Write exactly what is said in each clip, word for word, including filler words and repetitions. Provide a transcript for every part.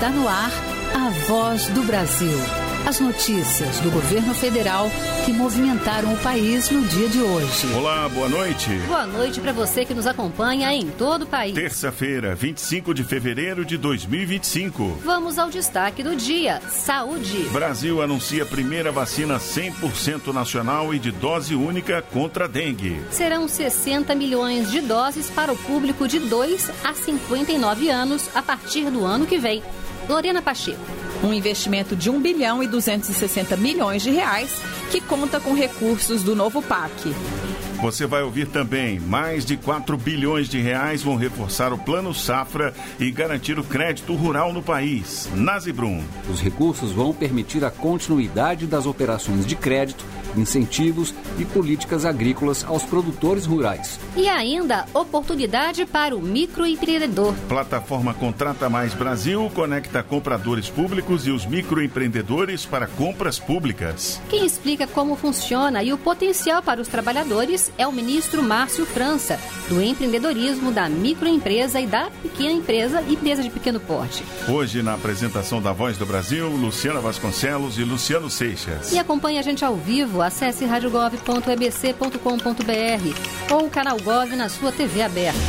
Está no ar a Voz do Brasil. As notícias do governo federal que movimentaram o país no dia de hoje. Olá, boa noite. Boa noite para você que nos acompanha em todo o país. Terça-feira, vinte e cinco de fevereiro de dois mil e vinte e cinco. Vamos ao destaque do dia. Saúde. Brasil anuncia a primeira vacina cem por cento nacional e de dose única contra a dengue. Serão sessenta milhões de doses para o público de dois a cinquenta e nove anos a partir do ano que vem. Lorena Pacheco. Um investimento de um bilhão e duzentos e sessenta milhões de reais que conta com recursos do novo P A C. Você vai ouvir também, mais de quatro bilhões de reais vão reforçar o Plano Safra e garantir o crédito rural no país. Nazibrum. Os recursos vão permitir a continuidade das operações de crédito, incentivos e políticas agrícolas aos produtores rurais. E ainda, oportunidade para o microempreendedor. Plataforma Contrata Mais Brasil conecta compradores públicos e os microempreendedores para compras públicas. Quem explica como funciona e o potencial para os trabalhadores é o ministro Márcio França, do empreendedorismo da microempresa e da pequena empresa e empresa de pequeno porte. Hoje, na apresentação da Voz do Brasil, Luciana Vasconcelos e Luciano Seixas. E acompanhe a gente ao vivo, acesse rádio gov ponto e b c ponto com ponto b r ou o canal Gov na sua T V aberta.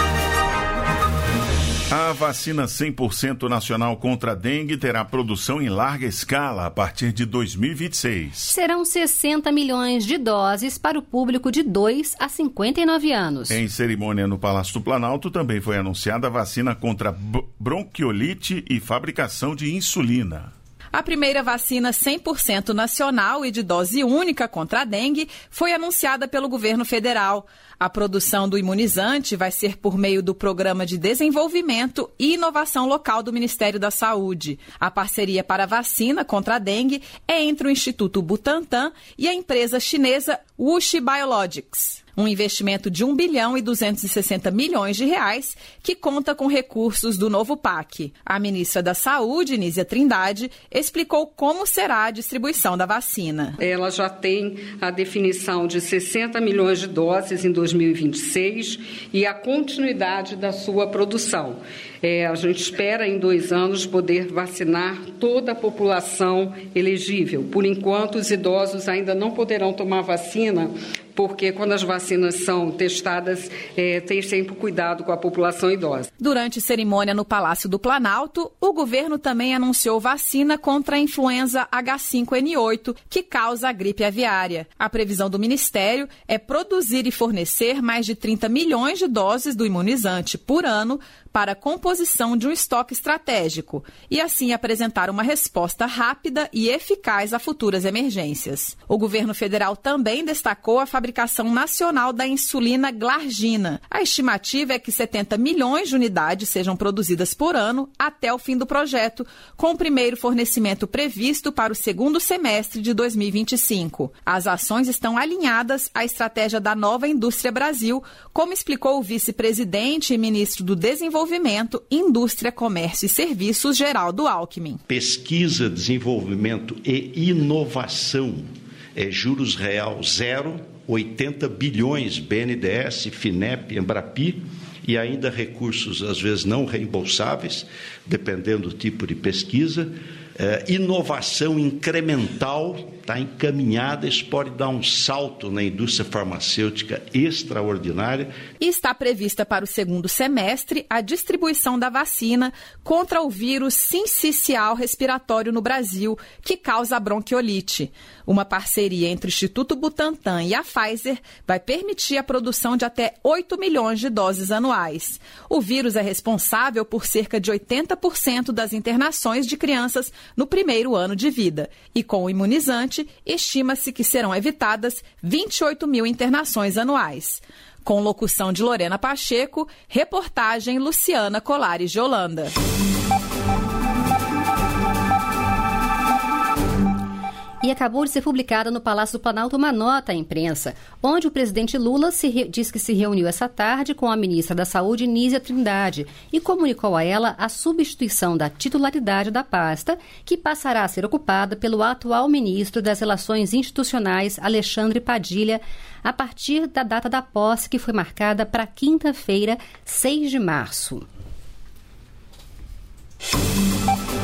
A vacina cem por cento nacional contra a dengue terá produção em larga escala a partir de dois mil e vinte e seis. Serão sessenta milhões de doses para o público de dois a cinquenta e nove anos. Em cerimônia no Palácio do Planalto também foi anunciada a vacina contra bronquiolite e fabricação de insulina. A primeira vacina cem por cento nacional e de dose única contra a dengue foi anunciada pelo governo federal. A produção do imunizante vai ser por meio do Programa de Desenvolvimento e Inovação Local do Ministério da Saúde. A parceria para a vacina contra a dengue é entre o Instituto Butantan e a empresa chinesa WuXi Biologics. Um investimento de um bilhão e duzentos e sessenta milhões de reais que conta com recursos do novo P A C. A ministra da Saúde, Nízia Trindade, explicou como será a distribuição da vacina. Ela já tem a definição de sessenta milhões de doses em dois mil e vinte e seis e a continuidade da sua produção. É, a gente espera em dois anos poder vacinar toda a população elegível. Por enquanto, os idosos ainda não poderão tomar vacina, porque quando as vacinas são testadas, é, tem sempre cuidado com a população idosa. Durante cerimônia no Palácio do Planalto, o governo também anunciou vacina contra a influenza H cinco N oito, que causa a gripe aviária. A previsão do Ministério é produzir e fornecer mais de trinta milhões de doses do imunizante por ano para a composição de um estoque estratégico e, assim, apresentar uma resposta rápida e eficaz a futuras emergências. O governo federal também destacou a fabricação nacional da insulina Glargina. A estimativa é que setenta milhões de unidades sejam produzidas por ano até o fim do projeto, com o primeiro fornecimento previsto para o segundo semestre de dois mil e vinte e cinco. As ações estão alinhadas à estratégia da Nova Indústria Brasil, como explicou o vice-presidente e ministro do Desenvolvimento Desenvolvimento, Indústria, Comércio e Serviços, Geraldo Alckmin. Pesquisa, desenvolvimento e inovação, é juros real zero, oitenta bilhões, B N D E S, FINEP, Embrapi, e ainda recursos, às vezes, não reembolsáveis, dependendo do tipo de pesquisa. É, inovação incremental está encaminhada, isso pode dar um salto na indústria farmacêutica extraordinária. E está prevista para o segundo semestre a distribuição da vacina contra o vírus sincicial respiratório no Brasil, que causa a bronquiolite. Uma parceria entre o Instituto Butantan e a Pfizer vai permitir a produção de até oito milhões de doses anuais. O vírus é responsável por cerca de oitenta por cento das internações de crianças no primeiro ano de vida. E com o imunizante, estima-se que serão evitadas vinte e oito mil internações anuais. Com locução de Lorena Pacheco, reportagem Luciana Colares de Holanda. E acabou de ser publicada no Palácio do Planalto uma nota à imprensa, onde o presidente Lula se re... diz que se reuniu essa tarde com a ministra da Saúde, Nízia Trindade, e comunicou a ela a substituição da titularidade da pasta, que passará a ser ocupada pelo atual ministro das Relações Institucionais, Alexandre Padilha, a partir da data da posse, que foi marcada para quinta-feira, seis de março.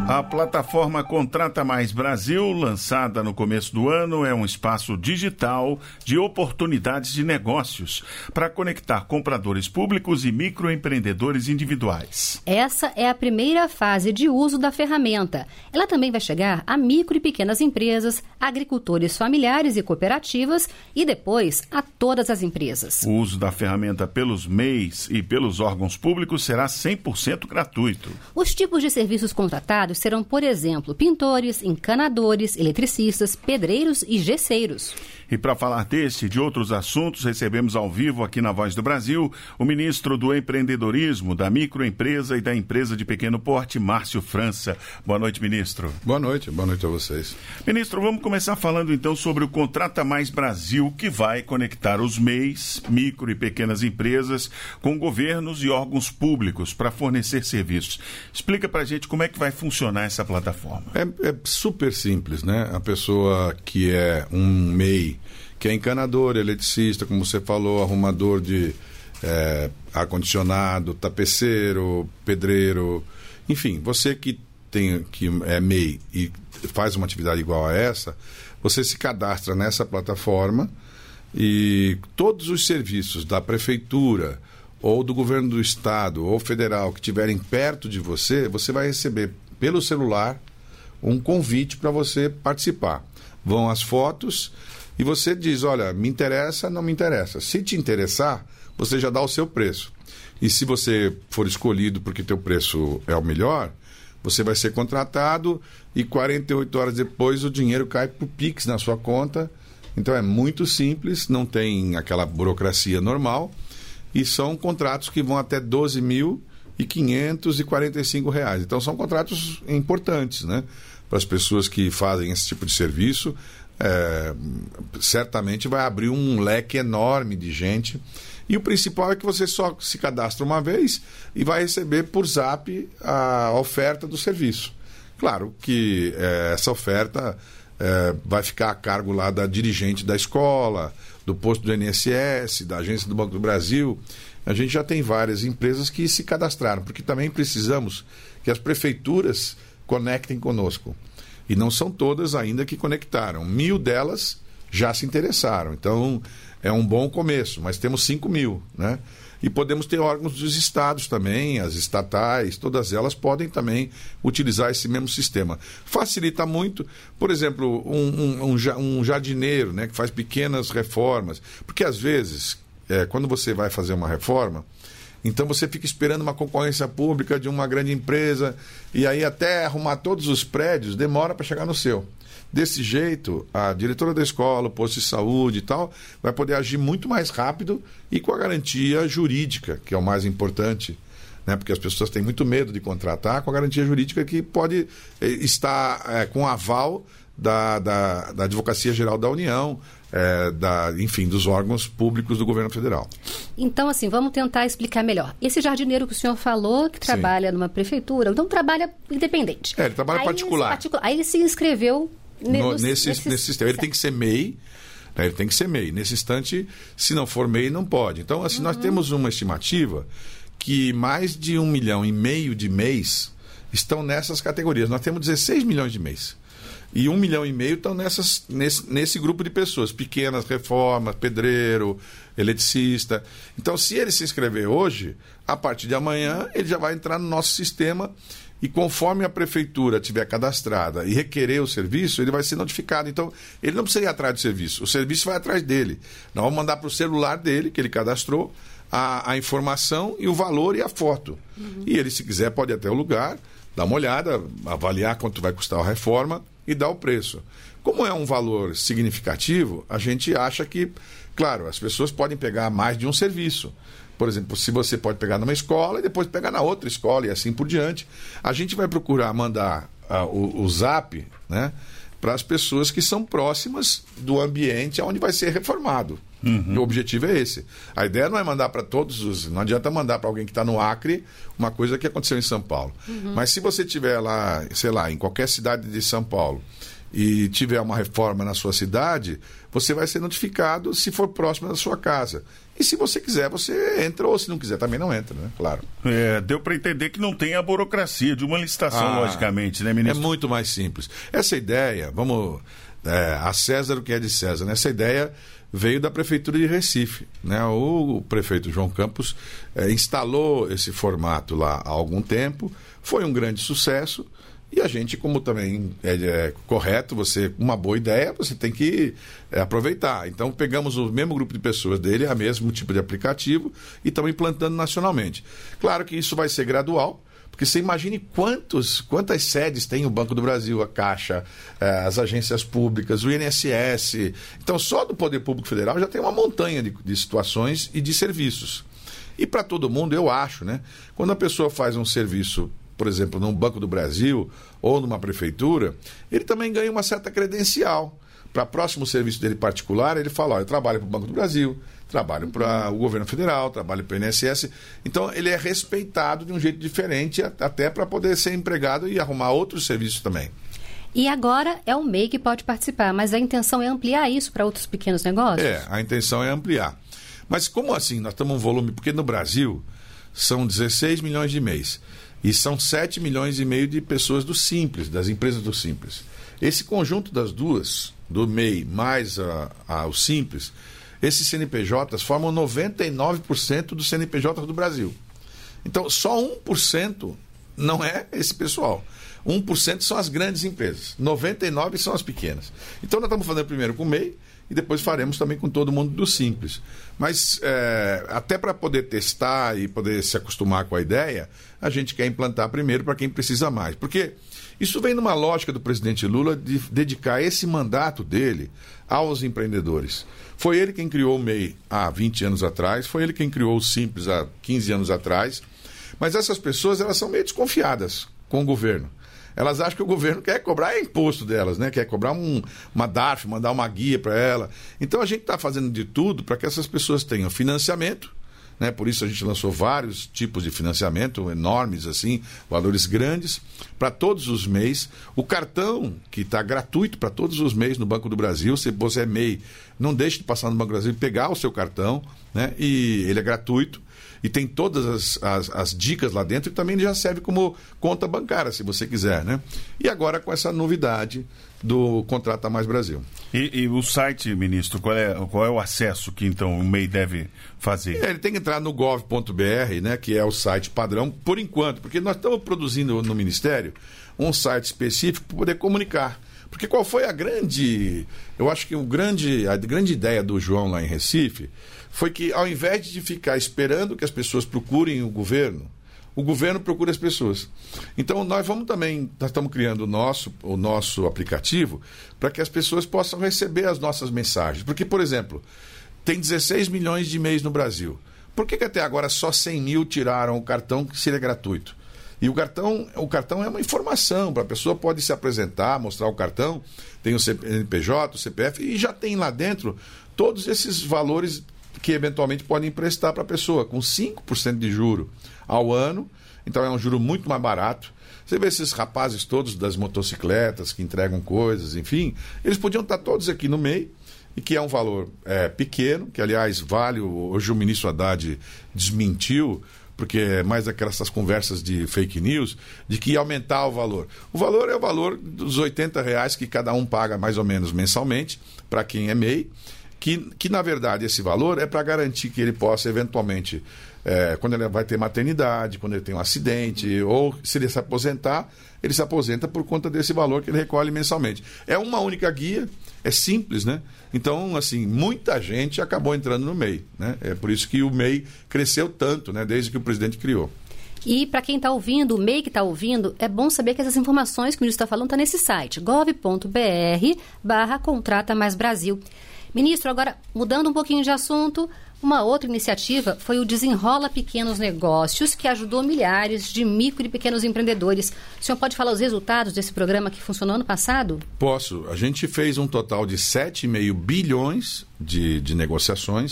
A plataforma Contrata Mais Brasil, lançada no começo do ano, é um espaço digital de oportunidades de negócios para conectar compradores públicos e microempreendedores individuais. Essa é a primeira fase de uso da ferramenta. Ela também vai chegar a micro e pequenas empresas, agricultores familiares e cooperativas e depois a todas as empresas. O uso da ferramenta pelos M E Is e pelos órgãos públicos será cem por cento gratuito. Os tipos de serviços contratados serão, por exemplo, pintores, encanadores, eletricistas, pedreiros e gesseiros. E para falar deste e de outros assuntos, recebemos ao vivo aqui na Voz do Brasil o ministro do Empreendedorismo, da Microempresa e da Empresa de Pequeno Porte, Márcio França. Boa noite, ministro. Boa noite, boa noite a vocês. Ministro, vamos começar falando então sobre o Contrata Mais Brasil, que vai conectar os M E Is, micro e pequenas empresas, com governos e órgãos públicos para fornecer serviços. Explica para a gente como é que vai funcionar essa plataforma. É, é super simples, né? A pessoa que é um M E I, que é encanador, eletricista, como você falou, arrumador de é, ar-condicionado, tapeceiro, pedreiro, enfim, você que, tem, que é M E I e faz uma atividade igual a essa, você se cadastra nessa plataforma e todos os serviços da prefeitura ou do governo do estado ou federal que estiverem perto de você, você vai receber pelo celular um convite para você participar. Vão as fotos e você diz, olha, me interessa, não me interessa. Se te interessar, você já dá o seu preço. E se você for escolhido porque teu preço é o melhor, você vai ser contratado e quarenta e oito horas depois o dinheiro cai para o Pix na sua conta. Então é muito simples, não tem aquela burocracia normal e são contratos que vão até doze mil quinhentos e quarenta e cinco reais. Então são contratos importantes, né? Para as pessoas que fazem esse tipo de serviço, é, certamente vai abrir um leque enorme de gente. E o principal é que você só se cadastra uma vez e vai receber por zap a oferta do serviço. Claro que é, essa oferta é, vai ficar a cargo lá da dirigente da escola, do posto do I N S S, da agência do Banco do Brasil. A gente já tem várias empresas que se cadastraram, porque também precisamos que as prefeituras conectem conosco. E não são todas ainda que conectaram. Mil delas já se interessaram. Então, é um bom começo, mas temos cinco mil, né? E podemos ter órgãos dos estados também, as estatais, todas elas podem também utilizar esse mesmo sistema. Facilita muito, por exemplo, um, um, um jardineiro, né, que faz pequenas reformas. Porque, às vezes, é, quando você vai fazer uma reforma, então você fica esperando uma concorrência pública de uma grande empresa e aí até arrumar todos os prédios demora para chegar no seu. Desse jeito, a diretora da escola, o posto de saúde e tal, vai poder agir muito mais rápido e com a garantia jurídica, que é o mais importante, né? Porque as pessoas têm muito medo de contratar, com a garantia jurídica que pode eh, estar eh, com aval da, da, da Advocacia Geral da União, É, da, enfim, dos órgãos públicos do governo federal. Então, assim, vamos tentar explicar melhor. Esse jardineiro que o senhor falou, que trabalha Sim. numa prefeitura, então trabalha independente. É, ele trabalha aí particular. Ele, aí ele se inscreveu no, no, nesse, nesse, nesse sistema. Ele tem que ser M E I, né, ele tem que ser M E I. Nesse instante, se não for M E I, não pode. Então, assim, uhum. nós temos uma estimativa que mais de um milhão e meio de M E Is estão nessas categorias. Nós temos dezesseis milhões de M E Is. E um milhão e meio estão nessas, nesse, nesse grupo de pessoas, pequenas reformas, pedreiro, eletricista. Então, se ele se inscrever hoje, a partir de amanhã, ele já vai entrar no nosso sistema e conforme a prefeitura tiver cadastrada e requerer o serviço, ele vai ser notificado. Então, ele não precisa ir atrás do serviço, o serviço vai atrás dele. Nós vamos mandar para o celular dele, que ele cadastrou, a, a informação e o valor e a foto. Uhum. E ele, se quiser, pode ir até o lugar, dar uma olhada, avaliar quanto vai custar a reforma e dar o preço. Como é um valor significativo, a gente acha que, claro, as pessoas podem pegar mais de um serviço. Por exemplo, se você pode pegar numa escola e depois pegar na outra escola e assim por diante. A gente vai procurar mandar uh, o, o zap, né, para as pessoas que são próximas do ambiente onde vai ser reformado. Uhum. O objetivo é esse. A ideia não é mandar para todos os... Não adianta mandar para alguém que está no Acre uma coisa que aconteceu em São Paulo. Uhum. Mas se você estiver lá, sei lá, em qualquer cidade de São Paulo e tiver uma reforma na sua cidade, você vai ser notificado se for próximo da sua casa. E se você quiser, você entra, ou se não quiser, também não entra, né? Claro. É, deu para entender que não tem a burocracia de uma licitação, ah, logicamente, né, ministro? É muito mais simples. Essa ideia, vamos... É, a César o que é de César, né? Essa ideia veio da Prefeitura de Recife, né? O, o prefeito João Campos é, instalou esse formato lá há algum tempo, foi um grande sucesso. E a gente, como também é, é correto, você, uma boa ideia, você tem que é, aproveitar. Então, pegamos o mesmo grupo de pessoas dele, o mesmo tipo de aplicativo, e estamos implantando nacionalmente. Claro que isso vai ser gradual, porque você imagine quantos, quantas sedes tem o Banco do Brasil, a Caixa, é, as agências públicas, o I N S S. Então, só do Poder Público Federal já tem uma montanha de, de situações e de serviços. E para todo mundo, eu acho, né? Quando a pessoa faz um serviço, por exemplo, num Banco do Brasil ou numa prefeitura, ele também ganha uma certa credencial. Para o próximo serviço dele particular, ele fala, ó, eu trabalho para o Banco do Brasil, trabalho para o governo federal, trabalho para o I N S S. Então, ele é respeitado de um jeito diferente, até para poder ser empregado e arrumar outros serviços também. E agora é o M E I que pode participar, mas a intenção é ampliar isso para outros pequenos negócios? É, a intenção é ampliar. Mas como assim? Nós estamos um volume, porque no Brasil são dezesseis milhões de M E Is. E são sete milhões e meio de pessoas do Simples, das empresas do Simples. Esse conjunto das duas, do M E I mais a, a, o Simples, esses C N P Js formam noventa e nove por cento dos C N P Js do Brasil. Então, só um por cento não é esse pessoal. um por cento são as grandes empresas. noventa e nove por cento são as pequenas. Então, nós estamos fazendo primeiro com o M E I, e depois faremos também com todo mundo do Simples. Mas é, até para poder testar e poder se acostumar com a ideia, a gente quer implantar primeiro para quem precisa mais. Porque isso vem numa lógica do presidente Lula de dedicar esse mandato dele aos empreendedores. Foi ele quem criou o M E I há vinte anos atrás, foi ele quem criou o Simples há quinze anos atrás. Mas essas pessoas, elas são meio desconfiadas com o governo. Elas acham que o governo quer cobrar imposto delas, né? Quer cobrar um, uma D A R F, mandar uma guia para ela. Então a gente está fazendo de tudo para que essas pessoas tenham financiamento, né? Por isso a gente lançou vários tipos de financiamento, enormes assim, valores grandes, para todos os M E Is. O cartão, que está gratuito para todos os M E Is no Banco do Brasil, se você é M E I, não deixe de passar no Banco do Brasil e pegar o seu cartão, né? E ele é gratuito. E tem todas as, as, as dicas lá dentro, e também já serve como conta bancária, se você quiser, né? E agora com essa novidade do Contrata Mais Brasil. E, e o site, ministro, qual é, qual é o acesso que então o M E I deve fazer? É, ele tem que entrar no gov ponto br, né, que é o site padrão, por enquanto, porque nós estamos produzindo no Ministério um site específico para poder comunicar. Porque qual foi a grande... Eu acho que o grande, a grande ideia do João lá em Recife foi que, ao invés de ficar esperando que as pessoas procurem o governo, o governo procura as pessoas. Então, nós vamos também... Nós estamos criando o nosso, o nosso aplicativo para que as pessoas possam receber as nossas mensagens. Porque, por exemplo, tem dezesseis milhões de E M E Is no Brasil. Por que, que até agora só cem mil tiraram o cartão que seria gratuito? E o cartão, o cartão é uma informação, para a pessoa pode se apresentar, mostrar o cartão, tem o C N P J, o C P F, e já tem lá dentro todos esses valores que eventualmente podem emprestar para a pessoa, com cinco por cento de juro ao ano, então é um juro muito mais barato. Você vê esses rapazes todos das motocicletas que entregam coisas, enfim, eles podiam estar todos aqui no M E I, e que é um valor é, pequeno, que aliás vale, hoje o ministro Haddad desmentiu, porque é mais aquelas conversas de fake news, de que ia aumentar o valor. O valor é o valor dos oitenta reais que cada um paga mais ou menos mensalmente, para quem é M E I, que, que na verdade esse valor é para garantir que ele possa eventualmente, é, quando ele vai ter maternidade, quando ele tem um acidente, ou se ele se aposentar, ele se aposenta por conta desse valor que ele recolhe mensalmente. É uma única guia, é simples, né? Então, assim, muita gente acabou entrando no M E I, né? É por isso que o M E I cresceu tanto, né? Desde que o presidente criou. E para quem está ouvindo, o M E I que está ouvindo, é bom saber que essas informações que o ministro está falando estão nesse site, gov ponto br barra Contrata Mais Brasil. Ministro, agora, mudando um pouquinho de assunto, uma outra iniciativa foi o Desenrola Pequenos Negócios, que ajudou milhares de micro e pequenos empreendedores. O senhor pode falar os resultados desse programa que funcionou ano passado? Posso. A gente fez um total de sete vírgula cinco bilhões de, de negociações,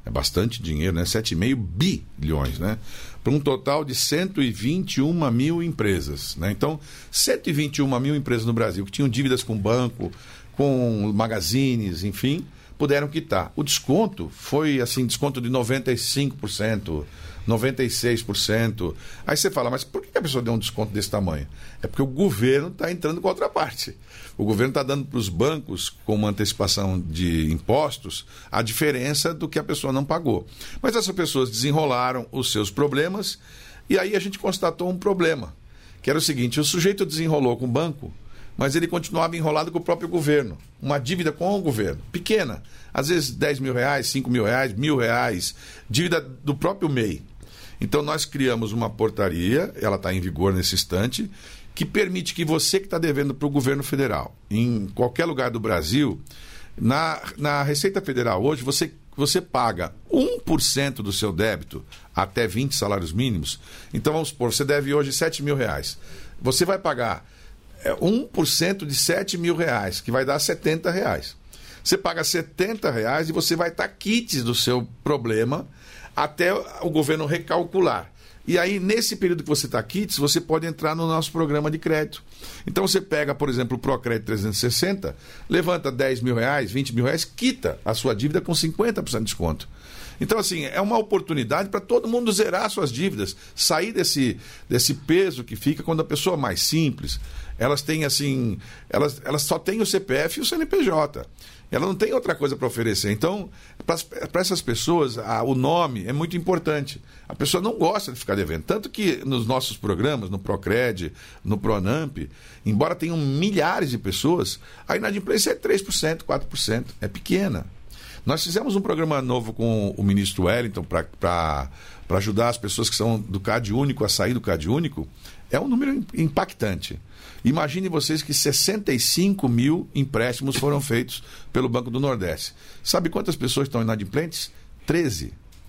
é bastante dinheiro, né? sete vírgula cinco bilhões, né? Para um total de cento e vinte e uma mil empresas, né? Então, cento e vinte e uma mil empresas no Brasil que tinham dívidas com banco, com magazines, enfim, puderam quitar. O desconto foi, assim, desconto de noventa e cinco por cento, noventa e seis por cento. Aí você fala, mas por que a pessoa deu um desconto desse tamanho? É porque o governo está entrando com a outra parte. O governo está dando para os bancos, com uma antecipação de impostos, a diferença do que a pessoa não pagou. Mas essas pessoas desenrolaram os seus problemas e aí a gente constatou um problema, que era o seguinte: o sujeito desenrolou com o banco, mas ele continuava enrolado com o próprio governo. Uma dívida com o governo, pequena. Às vezes dez mil reais, cinco mil reais, mil reais, dívida do próprio M E I. Então nós criamos uma portaria, ela está em vigor nesse instante, que permite que você que está devendo para o governo federal, em qualquer lugar do Brasil, na, na Receita Federal hoje, você, você paga um por cento do seu débito até vinte salários mínimos. Então vamos supor, você deve hoje sete mil reais. Você vai pagar um por cento de sete mil reais, que vai dar setenta reais. Você paga setenta reais e você vai estar quites do seu problema até o governo recalcular. E aí, nesse período que você está quites, você pode entrar no nosso programa de crédito. Então, você pega, por exemplo, o Procrédito trezentos e sessenta, levanta dez mil reais, vinte mil reais, quita a sua dívida com cinquenta por cento de desconto. Então, assim, é uma oportunidade para todo mundo zerar suas dívidas, sair desse, desse peso que fica quando a pessoa mais simples, elas têm, assim, elas, elas só têm o C P F e o C N P J. Ela não tem outra coisa para oferecer. Então, para essas pessoas, a, o nome é muito importante. A pessoa não gosta de ficar devendo. Tanto que nos nossos programas, no Procred, no Pronamp, embora tenham milhares de pessoas, a inadimplência é três por cento, quatro por cento. É pequena. Nós fizemos um programa novo com o ministro Wellington para ajudar as pessoas que são do Cade Único a sair do Cade Único. É um número impactante. Imagine vocês que sessenta e cinco mil empréstimos foram feitos pelo Banco do Nordeste. Sabe quantas pessoas estão inadimplentes? treze.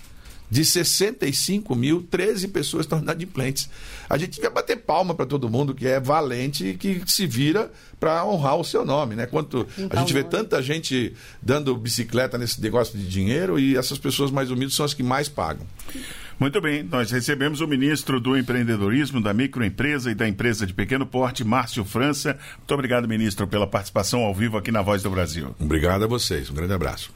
De sessenta e cinco mil, treze pessoas estão inadimplentes. A gente devia bater palma para todo mundo que é valente e que se vira para honrar o seu nome, né? Quanto a gente vê tanta gente dando bicicleta nesse negócio de dinheiro e essas pessoas mais humildes são as que mais pagam. Muito bem, nós recebemos o ministro do Empreendedorismo, da Microempresa e da Empresa de Pequeno Porte, Márcio França. Muito obrigado, ministro, pela participação ao vivo aqui na Voz do Brasil. Obrigado a vocês, um grande abraço.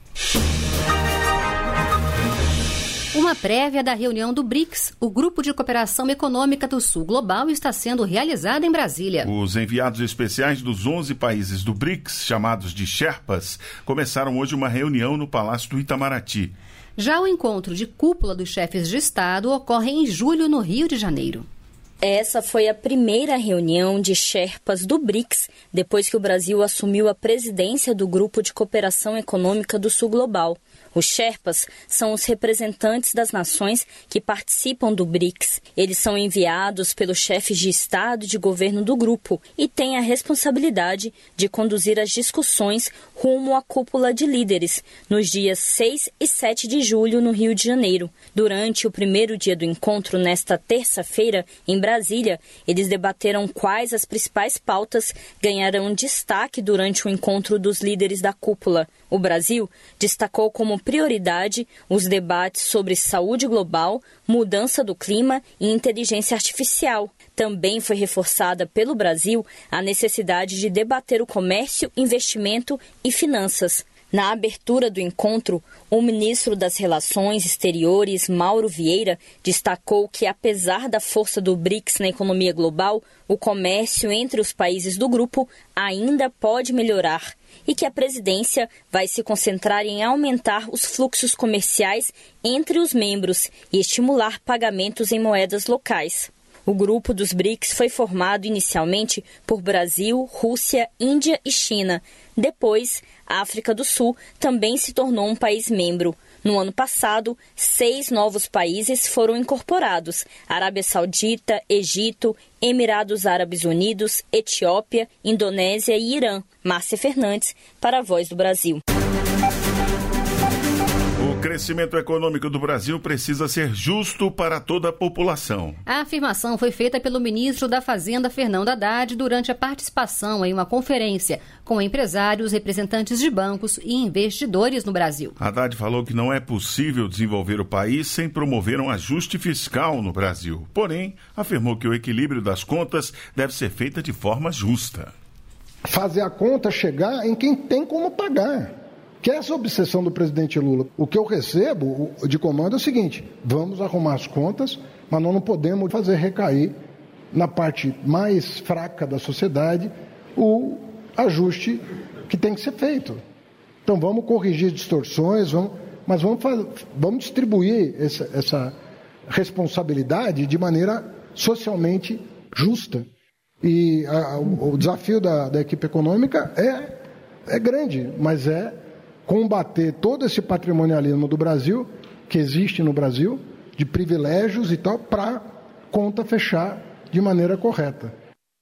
Uma prévia da reunião do BRICS, o Grupo de Cooperação Econômica do Sul Global, está sendo realizada em Brasília. Os enviados especiais dos onze países do BRICS, chamados de Sherpas, começaram hoje uma reunião no Palácio do Itamaraty. Já o encontro de cúpula dos chefes de Estado ocorre em julho no Rio de Janeiro. Essa foi a primeira reunião de Sherpas do BRICS, depois que o Brasil assumiu a presidência do Grupo de Cooperação Econômica do Sul Global. Os Sherpas são os representantes das nações que participam do BRICS. Eles são enviados pelos chefes de Estado e de governo do grupo e têm a responsabilidade de conduzir as discussões rumo à cúpula de líderes, nos dias seis e sete de julho, no Rio de Janeiro. Durante o primeiro dia do encontro, nesta terça-feira, em Brasília, eles debateram quais as principais pautas ganharão destaque durante o encontro dos líderes da cúpula. O Brasil destacou como prioridade os debates sobre saúde global, mudança do clima e inteligência artificial. Também foi reforçada pelo Brasil a necessidade de debater o comércio, investimento e finanças. Na abertura do encontro, o ministro das Relações Exteriores, Mauro Vieira, destacou que, apesar da força do BRICS na economia global, o comércio entre os países do grupo ainda pode melhorar e que a presidência vai se concentrar em aumentar os fluxos comerciais entre os membros e estimular pagamentos em moedas locais. O grupo dos BRICS foi formado inicialmente por Brasil, Rússia, Índia e China. Depois, a África do Sul também se tornou um país membro. No ano passado, seis novos países foram incorporados: Arábia Saudita, Egito, Emirados Árabes Unidos, Etiópia, Indonésia e Irã. Márcia Fernandes, para a Voz do Brasil. O O crescimento econômico do Brasil precisa ser justo para toda a população. A afirmação foi feita pelo ministro da Fazenda, Fernando Haddad, durante a participação em uma conferência com empresários, representantes de bancos e investidores no Brasil. Haddad falou que não é possível desenvolver o país sem promover um ajuste fiscal no Brasil. Porém, afirmou que o equilíbrio das contas deve ser feito de forma justa. Fazer a conta chegar em quem tem como pagar. Que é essa obsessão do presidente Lula. O que eu recebo de comando é o seguinte: vamos arrumar as contas, mas nós não podemos fazer recair na parte mais fraca da sociedade o ajuste que tem que ser feito. Então vamos corrigir distorções, vamos, mas vamos, fazer, vamos distribuir essa, essa responsabilidade de maneira socialmente justa. E a, o, o desafio da, da equipe econômica é, é grande, mas é combater todo esse patrimonialismo do Brasil, que existe no Brasil, de privilégios e tal, para a conta fechar de maneira correta.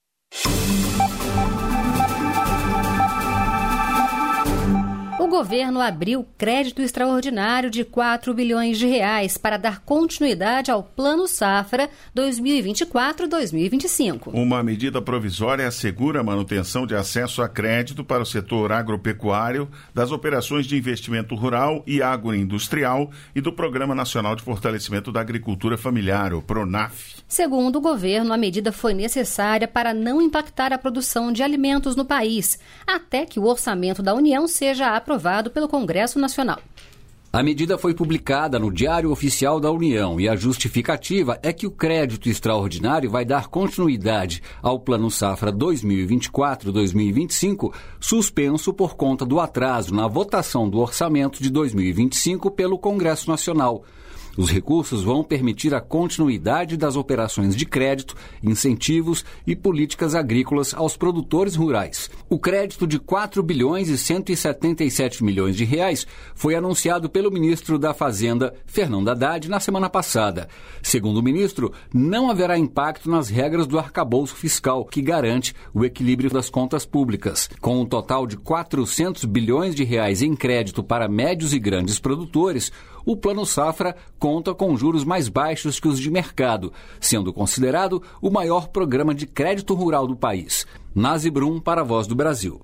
O governo abriu crédito extraordinário de quatro bilhões de reais para dar continuidade ao Plano Safra dois mil e vinte e quatro a dois mil e vinte e cinco. Uma medida provisória assegura a manutenção de acesso a crédito para o setor agropecuário, das operações de investimento rural e agroindustrial e do Programa Nacional de Fortalecimento da Agricultura Familiar, o PRONAF. Segundo o governo, a medida foi necessária para não impactar a produção de alimentos no país, até que o orçamento da União seja aprovado pelo Congresso Nacional. A medida foi publicada no Diário Oficial da União e a justificativa é que o crédito extraordinário vai dar continuidade ao Plano Safra dois mil e vinte e quatro a dois mil e vinte e cinco, suspenso por conta do atraso na votação do orçamento de dois mil e vinte e cinco pelo Congresso Nacional. Os recursos vão permitir a continuidade das operações de crédito, incentivos e políticas agrícolas aos produtores rurais. O crédito de quatro bilhões e cento e setenta e sete milhões de reais foi anunciado pelo ministro da Fazenda, Fernando Haddad, na semana passada. Segundo o ministro, não haverá impacto nas regras do arcabouço fiscal, que garante o equilíbrio das contas públicas. Com um total de quatrocentos bilhões de reais em crédito para médios e grandes produtores, o Plano Safra conta com juros mais baixos que os de mercado, sendo considerado o maior programa de crédito rural do país. Nazi Brum para a Voz do Brasil.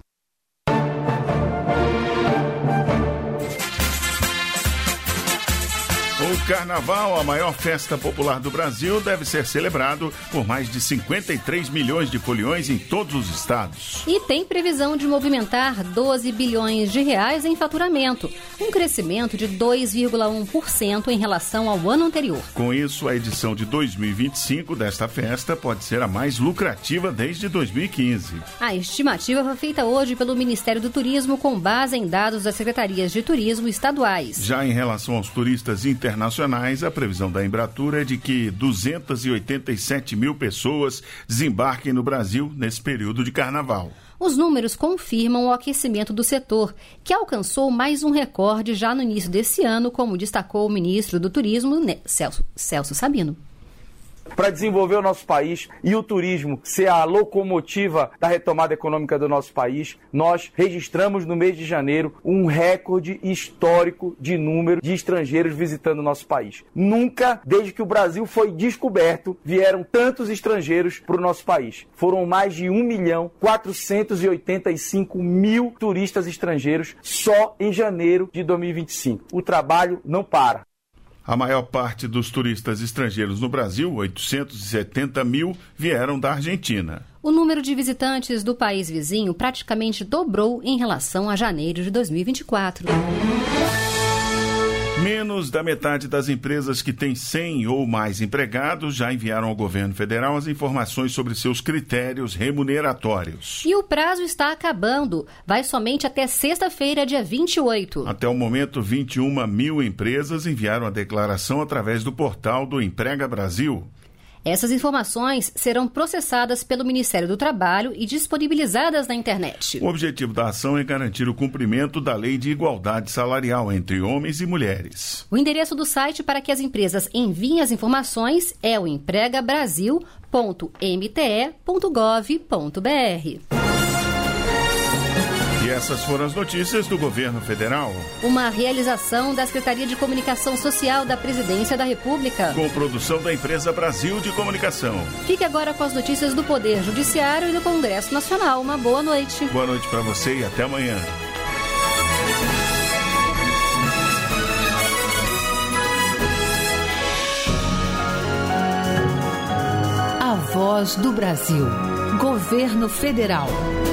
O Carnaval, a maior festa popular do Brasil, deve ser celebrado por mais de cinquenta e três milhões de foliões em todos os estados. E tem previsão de movimentar doze bilhões de reais em faturamento, um crescimento de dois vírgula um por cento em relação ao ano anterior. Com isso, a edição de dois mil e vinte e cinco desta festa pode ser a mais lucrativa desde dois mil e quinze. A estimativa foi feita hoje pelo Ministério do Turismo com base em dados das secretarias de turismo estaduais. Já em relação aos turistas internacionais, a previsão da Embratur é de que duzentas e oitenta e sete mil pessoas desembarquem no Brasil nesse período de carnaval. Os números confirmam o aquecimento do setor, que alcançou mais um recorde já no início desse ano, como destacou o ministro do Turismo, Celso, Celso Sabino. Para desenvolver o nosso país e o turismo ser a locomotiva da retomada econômica do nosso país, nós registramos no mês de janeiro um recorde histórico de número de estrangeiros visitando o nosso país. Nunca, desde que o Brasil foi descoberto, vieram tantos estrangeiros para o nosso país. Foram mais de um milhão quatrocentos e oitenta e cinco mil turistas estrangeiros só em janeiro de dois mil e vinte e cinco. O trabalho não para. A maior parte dos turistas estrangeiros no Brasil, oitocentos e setenta mil, vieram da Argentina. O número de visitantes do país vizinho praticamente dobrou em relação a janeiro de dois mil e vinte e quatro. Menos da metade das empresas que têm cem ou mais empregados já enviaram ao governo federal as informações sobre seus critérios remuneratórios. E o prazo está acabando. Vai somente até sexta-feira, dia vinte e oito. Até o momento, vinte e uma mil empresas enviaram a declaração através do portal do Emprega Brasil. Essas informações serão processadas pelo Ministério do Trabalho e disponibilizadas na internet. O objetivo da ação é garantir o cumprimento da Lei de Igualdade Salarial entre homens e mulheres. O endereço do site para que as empresas enviem as informações é o emprega brasil ponto m t e ponto gov ponto b r. E essas foram as notícias do Governo Federal. Uma realização da Secretaria de Comunicação Social da Presidência da República. Com produção da Empresa Brasil de Comunicação. Fique agora com as notícias do Poder Judiciário e do Congresso Nacional. Uma boa noite. Boa noite para você e até amanhã. A Voz do Brasil. Governo Federal.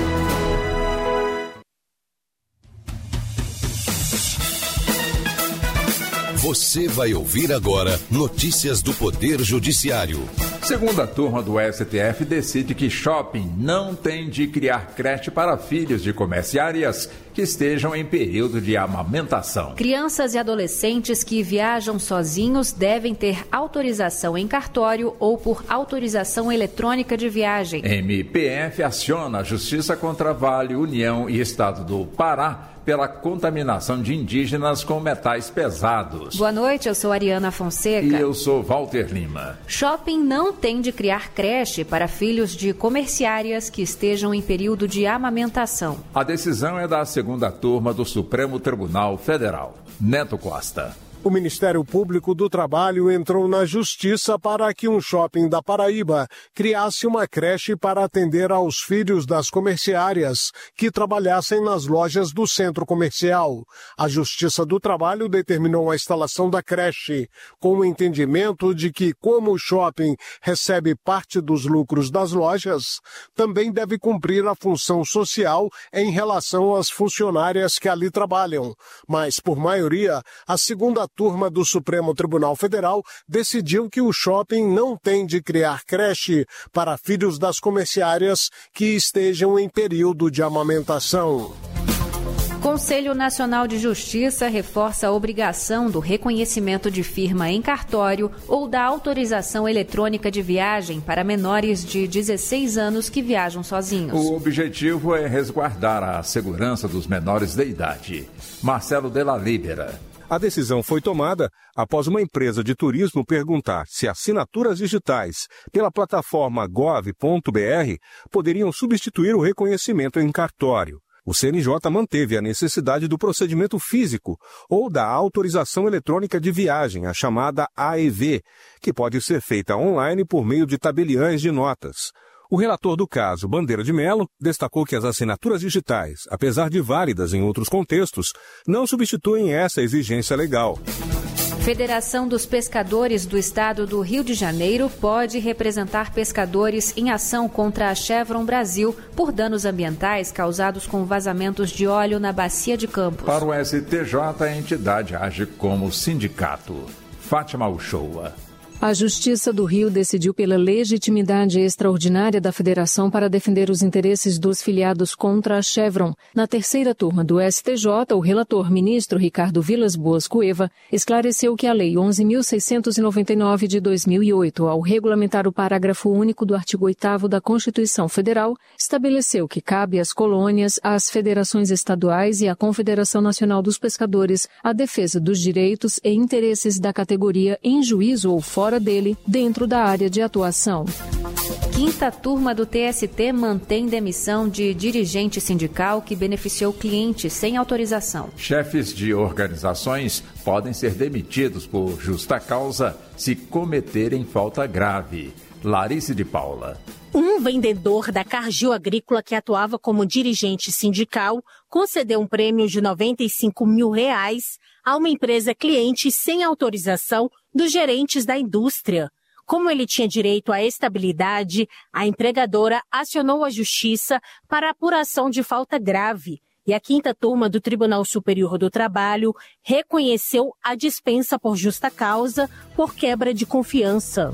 Você vai ouvir agora notícias do Poder Judiciário. Segunda turma do S T F decide que shopping não tem de criar creche para filhos de comerciárias que estejam em período de amamentação. Crianças e adolescentes que viajam sozinhos devem ter autorização em cartório ou por autorização eletrônica de viagem. M P F aciona a Justiça contra Vale, União e Estado do Pará pela contaminação de indígenas com metais pesados. Boa noite, eu sou Ariana Fonseca. E eu sou Walter Lima. Shopping não tem de criar creche para filhos de comerciárias que estejam em período de amamentação. A decisão é da segunda turma do Supremo Tribunal Federal. Neto Costa. O Ministério Público do Trabalho entrou na Justiça para que um shopping da Paraíba criasse uma creche para atender aos filhos das comerciárias que trabalhassem nas lojas do centro comercial. A Justiça do Trabalho determinou a instalação da creche, com o entendimento de que, como o shopping recebe parte dos lucros das lojas, também deve cumprir a função social em relação às funcionárias que ali trabalham. Mas, por maioria, a segunda turma do Supremo Tribunal Federal decidiu que o shopping não tem de criar creche para filhos das comerciárias que estejam em período de amamentação. Conselho Nacional de Justiça reforça a obrigação do reconhecimento de firma em cartório ou da autorização eletrônica de viagem para menores de dezesseis anos que viajam sozinhos. O objetivo é resguardar a segurança dos menores de idade. Marcelo Della Libera. A decisão foi tomada após uma empresa de turismo perguntar se assinaturas digitais pela plataforma gov ponto br poderiam substituir o reconhecimento em cartório. O C N J manteve a necessidade do procedimento físico ou da autorização eletrônica de viagem, a chamada A E V, que pode ser feita online por meio de tabeliães de notas. O relator do caso, Bandeira de Mello, destacou que as assinaturas digitais, apesar de válidas em outros contextos, não substituem essa exigência legal. Federação dos Pescadores do Estado do Rio de Janeiro pode representar pescadores em ação contra a Chevron Brasil por danos ambientais causados com vazamentos de óleo na Bacia de Campos. Para o S T J, a entidade age como sindicato. Fátima Uchoa. A Justiça do Rio decidiu pela legitimidade extraordinária da Federação para defender os interesses dos filiados contra a Chevron. Na terceira turma do S T J, o relator ministro Ricardo Vilas Boas Cueva esclareceu que a Lei onze mil seiscentos e noventa e nove de dois mil e oito, ao regulamentar o parágrafo único do artigo oitavo da Constituição Federal, estabeleceu que cabe às colônias, às federações estaduais e à Confederação Nacional dos Pescadores a defesa dos direitos e interesses da categoria em juízo ou fora dele, dentro da área de atuação. Quinta turma do T S T mantém demissão de dirigente sindical que beneficiou cliente sem autorização. Chefes de organizações podem ser demitidos por justa causa se cometerem falta grave. Larice de Paula. Um vendedor da Cargill Agrícola que atuava como dirigente sindical concedeu um prêmio de noventa e cinco mil reais a uma empresa cliente sem autorização dos gerentes da indústria. Como ele tinha direito à estabilidade, a empregadora acionou a justiça para apuração de falta grave e a quinta turma do Tribunal Superior do Trabalho reconheceu a dispensa por justa causa por quebra de confiança.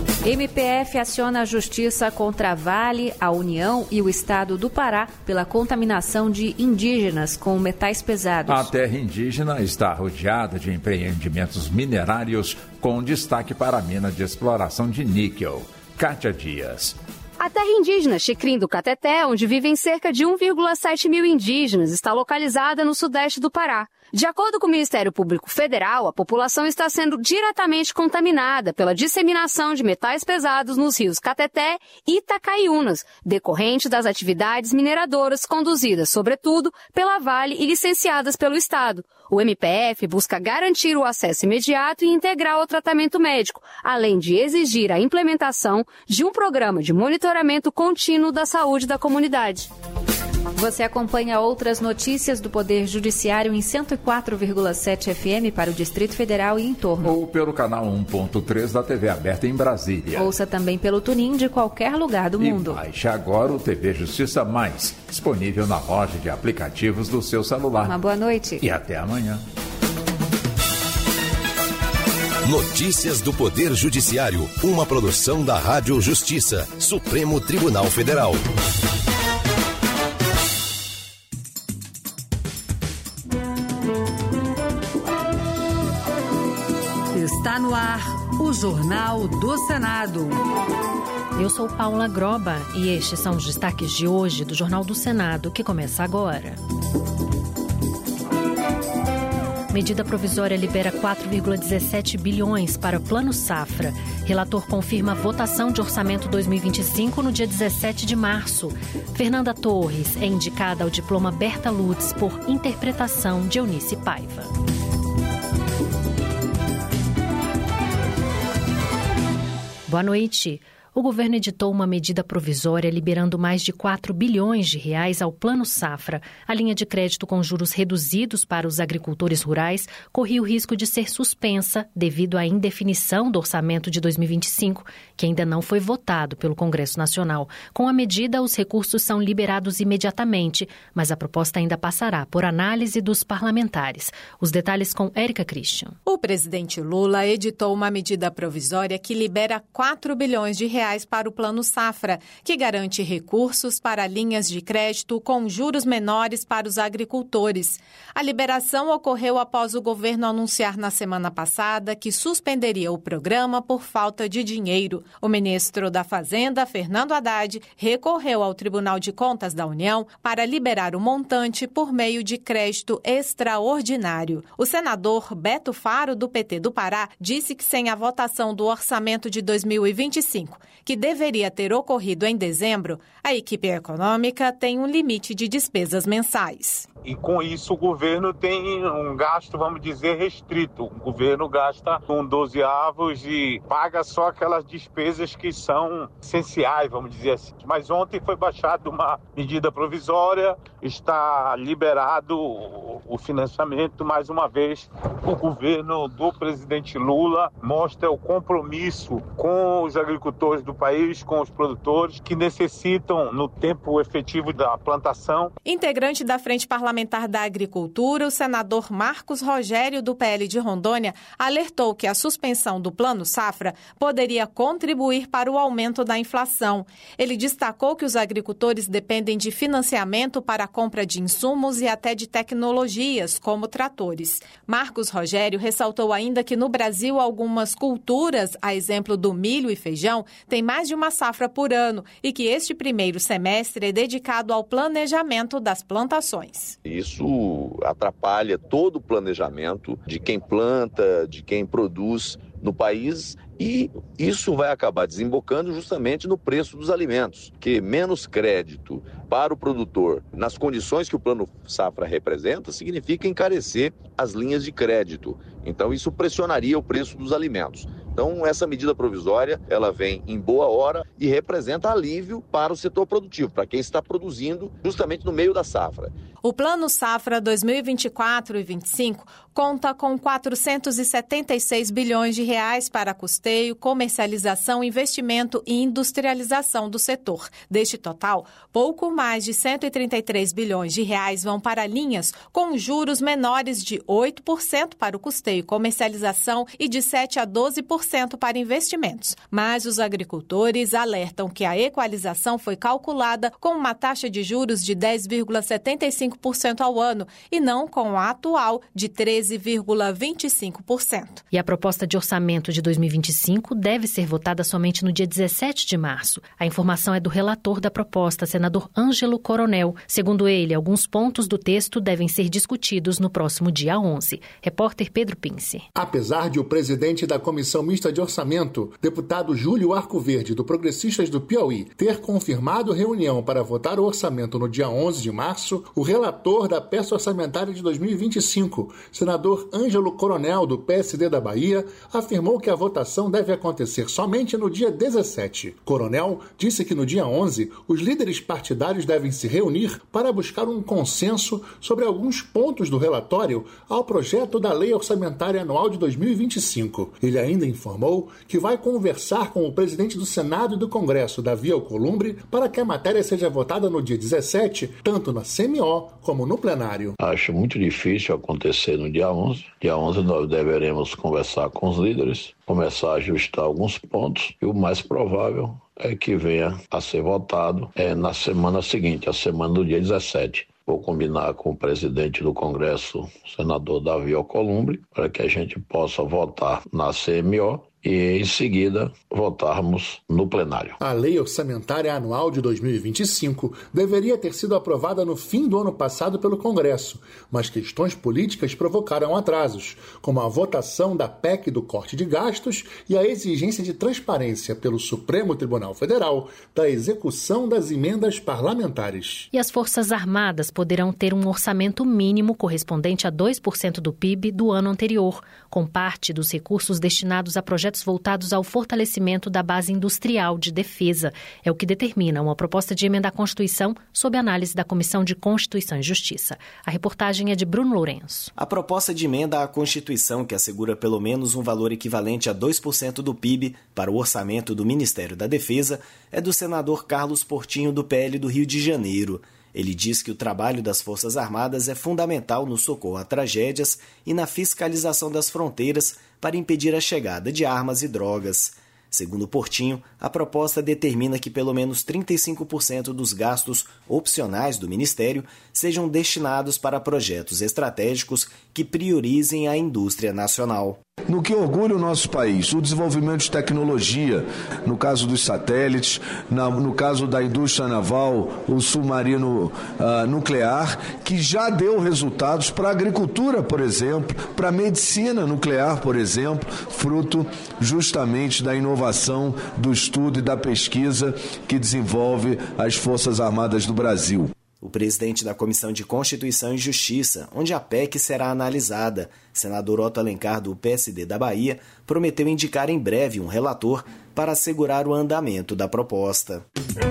M P F aciona a Justiça contra a Vale, a União e o Estado do Pará pela contaminação de indígenas com metais pesados. A terra indígena está rodeada de empreendimentos minerários com destaque para a mina de exploração de níquel. Kátia Dias. A terra indígena Xicrim do Cateté, onde vivem cerca de um vírgula sete mil indígenas, está localizada no sudeste do Pará. De acordo com o Ministério Público Federal, a população está sendo diretamente contaminada pela disseminação de metais pesados nos rios Cateté e Itacaiunas, decorrente das atividades mineradoras conduzidas, sobretudo, pela Vale e licenciadas pelo Estado. O M P F busca garantir o acesso imediato e integral ao tratamento médico, além de exigir a implementação de um programa de monitoramento contínuo da saúde da comunidade. Você acompanha outras notícias do Poder Judiciário em cento e quatro vírgula sete F M para o Distrito Federal e em torno. Ou pelo canal um ponto três da T V aberta em Brasília. Ouça também pelo TuneIn de qualquer lugar do e mundo. Baixe agora o T V Justiça Mais, disponível na loja de aplicativos do seu celular. Uma boa noite. E até amanhã. Notícias do Poder Judiciário, uma produção da Rádio Justiça, Supremo Tribunal Federal. Está no ar o Jornal do Senado. Eu sou Paula Groba e estes são os destaques de hoje do Jornal do Senado, que começa agora. Medida provisória libera quatro vírgula dezessete bilhões para Plano Safra. Relator confirma a votação de orçamento dois mil e vinte e cinco no dia dezessete de março. Fernanda Torres é indicada ao diploma Berta Lutz por interpretação de Eunice Paiva. Boa noite. O governo editou uma medida provisória liberando mais de quatro bilhões de reais ao Plano Safra. A linha de crédito com juros reduzidos para os agricultores rurais corria o risco de ser suspensa devido à indefinição do orçamento de dois mil e vinte e cinco, que ainda não foi votado pelo Congresso Nacional. Com a medida, os recursos são liberados imediatamente, mas a proposta ainda passará por análise dos parlamentares. Os detalhes com Érica Christian. O presidente Lula editou uma medida provisória que libera quatro bilhões de reais para o Plano Safra, que garante recursos para linhas de crédito com juros menores para os agricultores. A liberação ocorreu após o governo anunciar na semana passada que suspenderia o programa por falta de dinheiro. O ministro da Fazenda, Fernando Haddad, recorreu ao Tribunal de Contas da União para liberar o montante por meio de crédito extraordinário. O senador Beto Faro, do P T do Pará, disse que sem a votação do orçamento de dois mil e vinte e cinco, que deveria ter ocorrido em dezembro, a equipe econômica tem um limite de despesas mensais. E com isso o governo tem um gasto, vamos dizer, restrito. O governo gasta um dozeavos e paga só aquelas despesas que são essenciais, vamos dizer assim. Mas ontem foi baixada uma medida provisória, está liberado o financiamento. Mais uma vez, o governo do presidente Lula mostra o compromisso com os agricultores do país, com os produtores que necessitam no tempo efetivo da plantação. Integrante da Frente Parlamentar da Agricultura, o senador Marcos Rogério, do P L de Rondônia, alertou que a suspensão do Plano Safra poderia contribuir para o aumento da inflação. Ele destacou que os agricultores dependem de financiamento para a compra de insumos e até de tecnologias, como tratores. Marcos Rogério ressaltou ainda que no Brasil algumas culturas, a exemplo do milho e feijão, têm mais de uma safra por ano e que este primeiro semestre é dedicado ao planejamento das plantações. Isso atrapalha todo o planejamento de quem planta, de quem produz no país, e isso vai acabar desembocando justamente no preço dos alimentos, que menos crédito para o produtor nas condições que o Plano Safra representa significa encarecer as linhas de crédito. Então isso pressionaria o preço dos alimentos. Então essa medida provisória, ela vem em boa hora e representa alívio para o setor produtivo, para quem está produzindo justamente no meio da safra. O Plano Safra dois mil e vinte e quatro e vinte e cinco conta com quatrocentos e setenta e seis bilhões de reais para custeio, comercialização, investimento e industrialização do setor. Deste total, pouco mais de cento e trinta e três bilhões de reais vão para linhas com juros menores de oito por cento para o custeio e comercialização e de sete a doze por por cento para investimentos. Mas os agricultores alertam que a equalização foi calculada com uma taxa de juros de dez vírgula setenta e cinco por cento ao ano e não com a atual de treze vírgula vinte e cinco por cento. E a proposta de orçamento de dois mil e vinte e cinco deve ser votada somente no dia dezessete de março. A informação é do relator da proposta, senador Ângelo Coronel. Segundo ele, alguns pontos do texto devem ser discutidos no próximo dia onze. Repórter Pedro Pince. Apesar de o presidente da Comissão Mista de Orçamento, deputado Júlio Arcoverde, do Progressistas do Piauí, ter confirmado reunião para votar o orçamento no dia onze de março, o relator da peça orçamentária de dois mil e vinte e cinco, senador Ângelo Coronel, do P S D da Bahia, afirmou que a votação deve acontecer somente no dia dezessete. Coronel disse que no dia onze, os líderes partidários devem se reunir para buscar um consenso sobre alguns pontos do relatório ao projeto da Lei Orçamentária Anual de dois mil e vinte e cinco. Ele ainda informou que vai conversar com o presidente do Senado e do Congresso, Davi Alcolumbre, para que a matéria seja votada no dia dezessete, tanto na C M O como no plenário. Acho muito difícil acontecer no dia onze. Dia onze nós deveremos conversar com os líderes, começar a ajustar alguns pontos e o mais provável é que venha a ser votado é, na semana seguinte, a semana do dia dezessete. Vou combinar com o presidente do Congresso, senador Davi Alcolumbre, para que a gente possa votar na C M O e, em seguida, votarmos no plenário. A Lei Orçamentária Anual de dois mil e vinte e cinco deveria ter sido aprovada no fim do ano passado pelo Congresso, mas questões políticas provocaram atrasos, como a votação da P E C do corte de gastos e a exigência de transparência pelo Supremo Tribunal Federal da execução das emendas parlamentares. E as Forças Armadas poderão ter um orçamento mínimo correspondente a dois por cento do P I B do ano anterior, com parte dos recursos destinados a projetos voltados ao fortalecimento da base industrial de defesa. É o que determina uma proposta de emenda à Constituição sob análise da Comissão de Constituição e Justiça. A reportagem é de Bruno Lourenço. A proposta de emenda à Constituição, que assegura pelo menos um valor equivalente a dois por cento do P I B para o orçamento do Ministério da Defesa, é do senador Carlos Portinho, do P L do Rio de Janeiro. Ele diz que o trabalho das Forças Armadas é fundamental no socorro a tragédias e na fiscalização das fronteiras para impedir a chegada de armas e drogas. Segundo Portinho, a proposta determina que pelo menos trinta e cinco por cento dos gastos opcionais do Ministério sejam destinados para projetos estratégicos que priorizem a indústria nacional. No que orgulha o nosso país, o desenvolvimento de tecnologia, no caso dos satélites, na, no caso da indústria naval, o submarino uh, nuclear, que já deu resultados para a agricultura, por exemplo, para a medicina nuclear, por exemplo, fruto justamente da inovação, do estudo e da pesquisa que desenvolve as Forças Armadas do Brasil. O presidente da Comissão de Constituição e Justiça, onde a P E C será analisada, senador Otto Alencar, do P S D da Bahia, prometeu indicar em breve um relator para assegurar o andamento da proposta.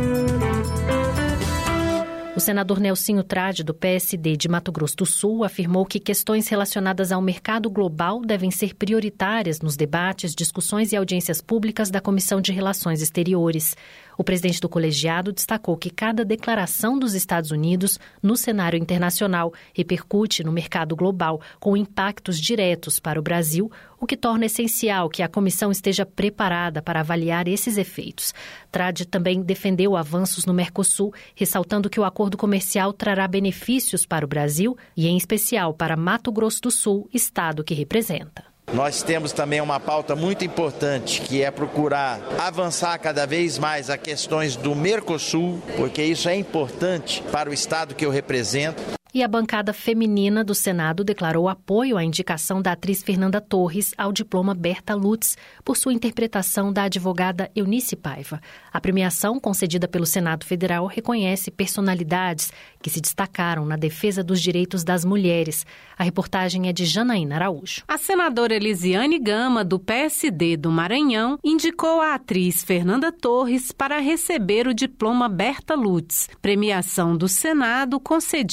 O senador Nelsinho Trade, do P S D de Mato Grosso do Sul, afirmou que questões relacionadas ao mercado global devem ser prioritárias nos debates, discussões e audiências públicas da Comissão de Relações Exteriores. O presidente do colegiado destacou que cada declaração dos Estados Unidos no cenário internacional repercute no mercado global, com impactos diretos para o Brasil, o que torna essencial que a comissão esteja preparada para avaliar esses efeitos. Trade também defendeu avanços no Mercosul, ressaltando que o acordo comercial trará benefícios para o Brasil e, em especial, para Mato Grosso do Sul, estado que representa. Nós temos também uma pauta muito importante, que é procurar avançar cada vez mais a questões do Mercosul, porque isso é importante para o estado que eu represento. E a bancada feminina do Senado declarou apoio à indicação da atriz Fernanda Torres ao diploma Berta Lutz por sua interpretação da advogada Eunice Paiva. A premiação, concedida pelo Senado Federal, reconhece personalidades que se destacaram na defesa dos direitos das mulheres. A reportagem é de Janaína Araújo. A senadora Elisiane Gama, do P S D do Maranhão, indicou a atriz Fernanda Torres para receber o diploma Berta Lutz, premiação do Senado concedida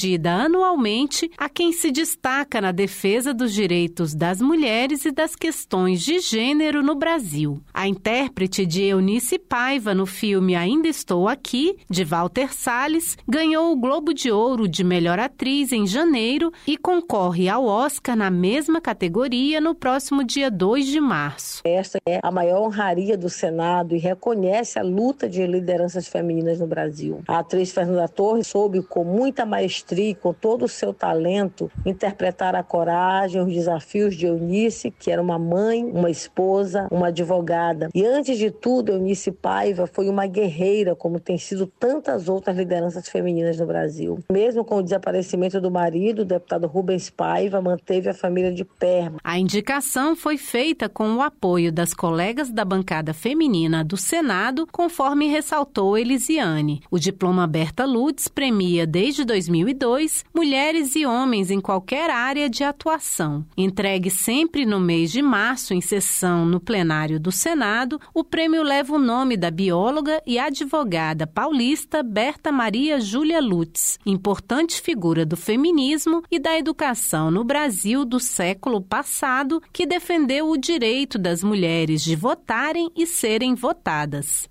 anualmente a quem se destaca na defesa dos direitos das mulheres e das questões de gênero no Brasil. A intérprete de Eunice Paiva no filme Ainda Estou Aqui, de Walter Salles, ganhou o Globo de Ouro de Melhor Atriz em janeiro e concorre ao Oscar na mesma categoria no próximo dia dois de março. Esta é a maior honraria do Senado e reconhece a luta de lideranças femininas no Brasil. A atriz Fernanda Torres soube com muita maestria e com todo o seu talento interpretar a coragem, os desafios de Eunice, que era uma mãe, uma esposa, uma advogada. E antes de tudo, Eunice Paiva foi uma guerreira, como tem sido tantas outras lideranças femininas no Brasil. Mesmo com o desaparecimento do marido, o deputado Rubens Paiva manteve a família de pé. A indicação foi feita com o apoio das colegas da bancada feminina do Senado, conforme ressaltou Elisiane. O diploma Berta Lutz premia desde dois mil e dois mulheres e homens em qualquer área de atuação. Entregue sempre no mês de março, em sessão no plenário do Senado, o prêmio leva o nome da bióloga e advogada paulista Berta Maria Júlia Lutz, importante figura do feminismo e da educação no Brasil do século passado, que defendeu o direito das mulheres de votarem e serem votadas.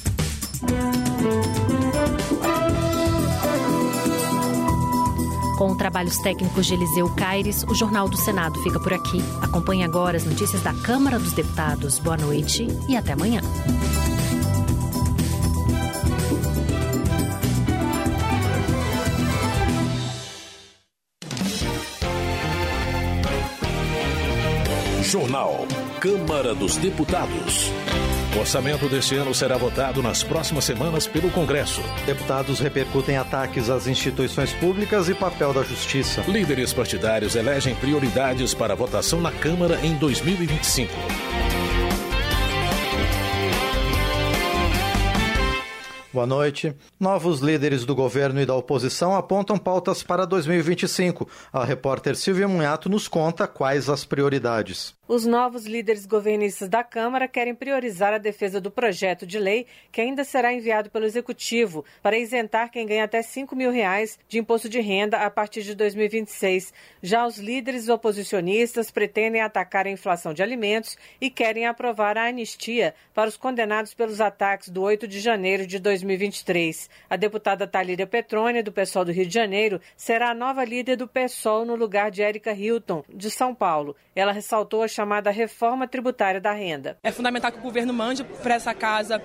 Com trabalhos técnicos de Eliseu Caires, o Jornal do Senado fica por aqui. Acompanhe agora as notícias da Câmara dos Deputados. Boa noite e até amanhã. Jornal Câmara dos Deputados. O orçamento deste ano será votado nas próximas semanas pelo Congresso. Deputados repercutem ataques às instituições públicas e papel da Justiça. Líderes partidários elegem prioridades para a votação na Câmara em dois mil e vinte e cinco. Boa noite. Novos líderes do governo e da oposição apontam pautas para dois mil e vinte e cinco. A repórter Silvia Munhato nos conta quais as prioridades. Os novos líderes governistas da Câmara querem priorizar a defesa do projeto de lei que ainda será enviado pelo Executivo para isentar quem ganha até cinco mil reais de imposto de renda a partir de dois mil e vinte e seis. Já os líderes oposicionistas pretendem atacar a inflação de alimentos e querem aprovar a anistia para os condenados pelos ataques do oito de janeiro de dois mil e vinte e três. A deputada Thalíria Petroni, do PSOL do Rio de Janeiro, será a nova líder do PSOL no lugar de Érica Hilton, de São Paulo. Ela ressaltou a chamada reforma tributária da renda. É fundamental que o governo mande para essa casa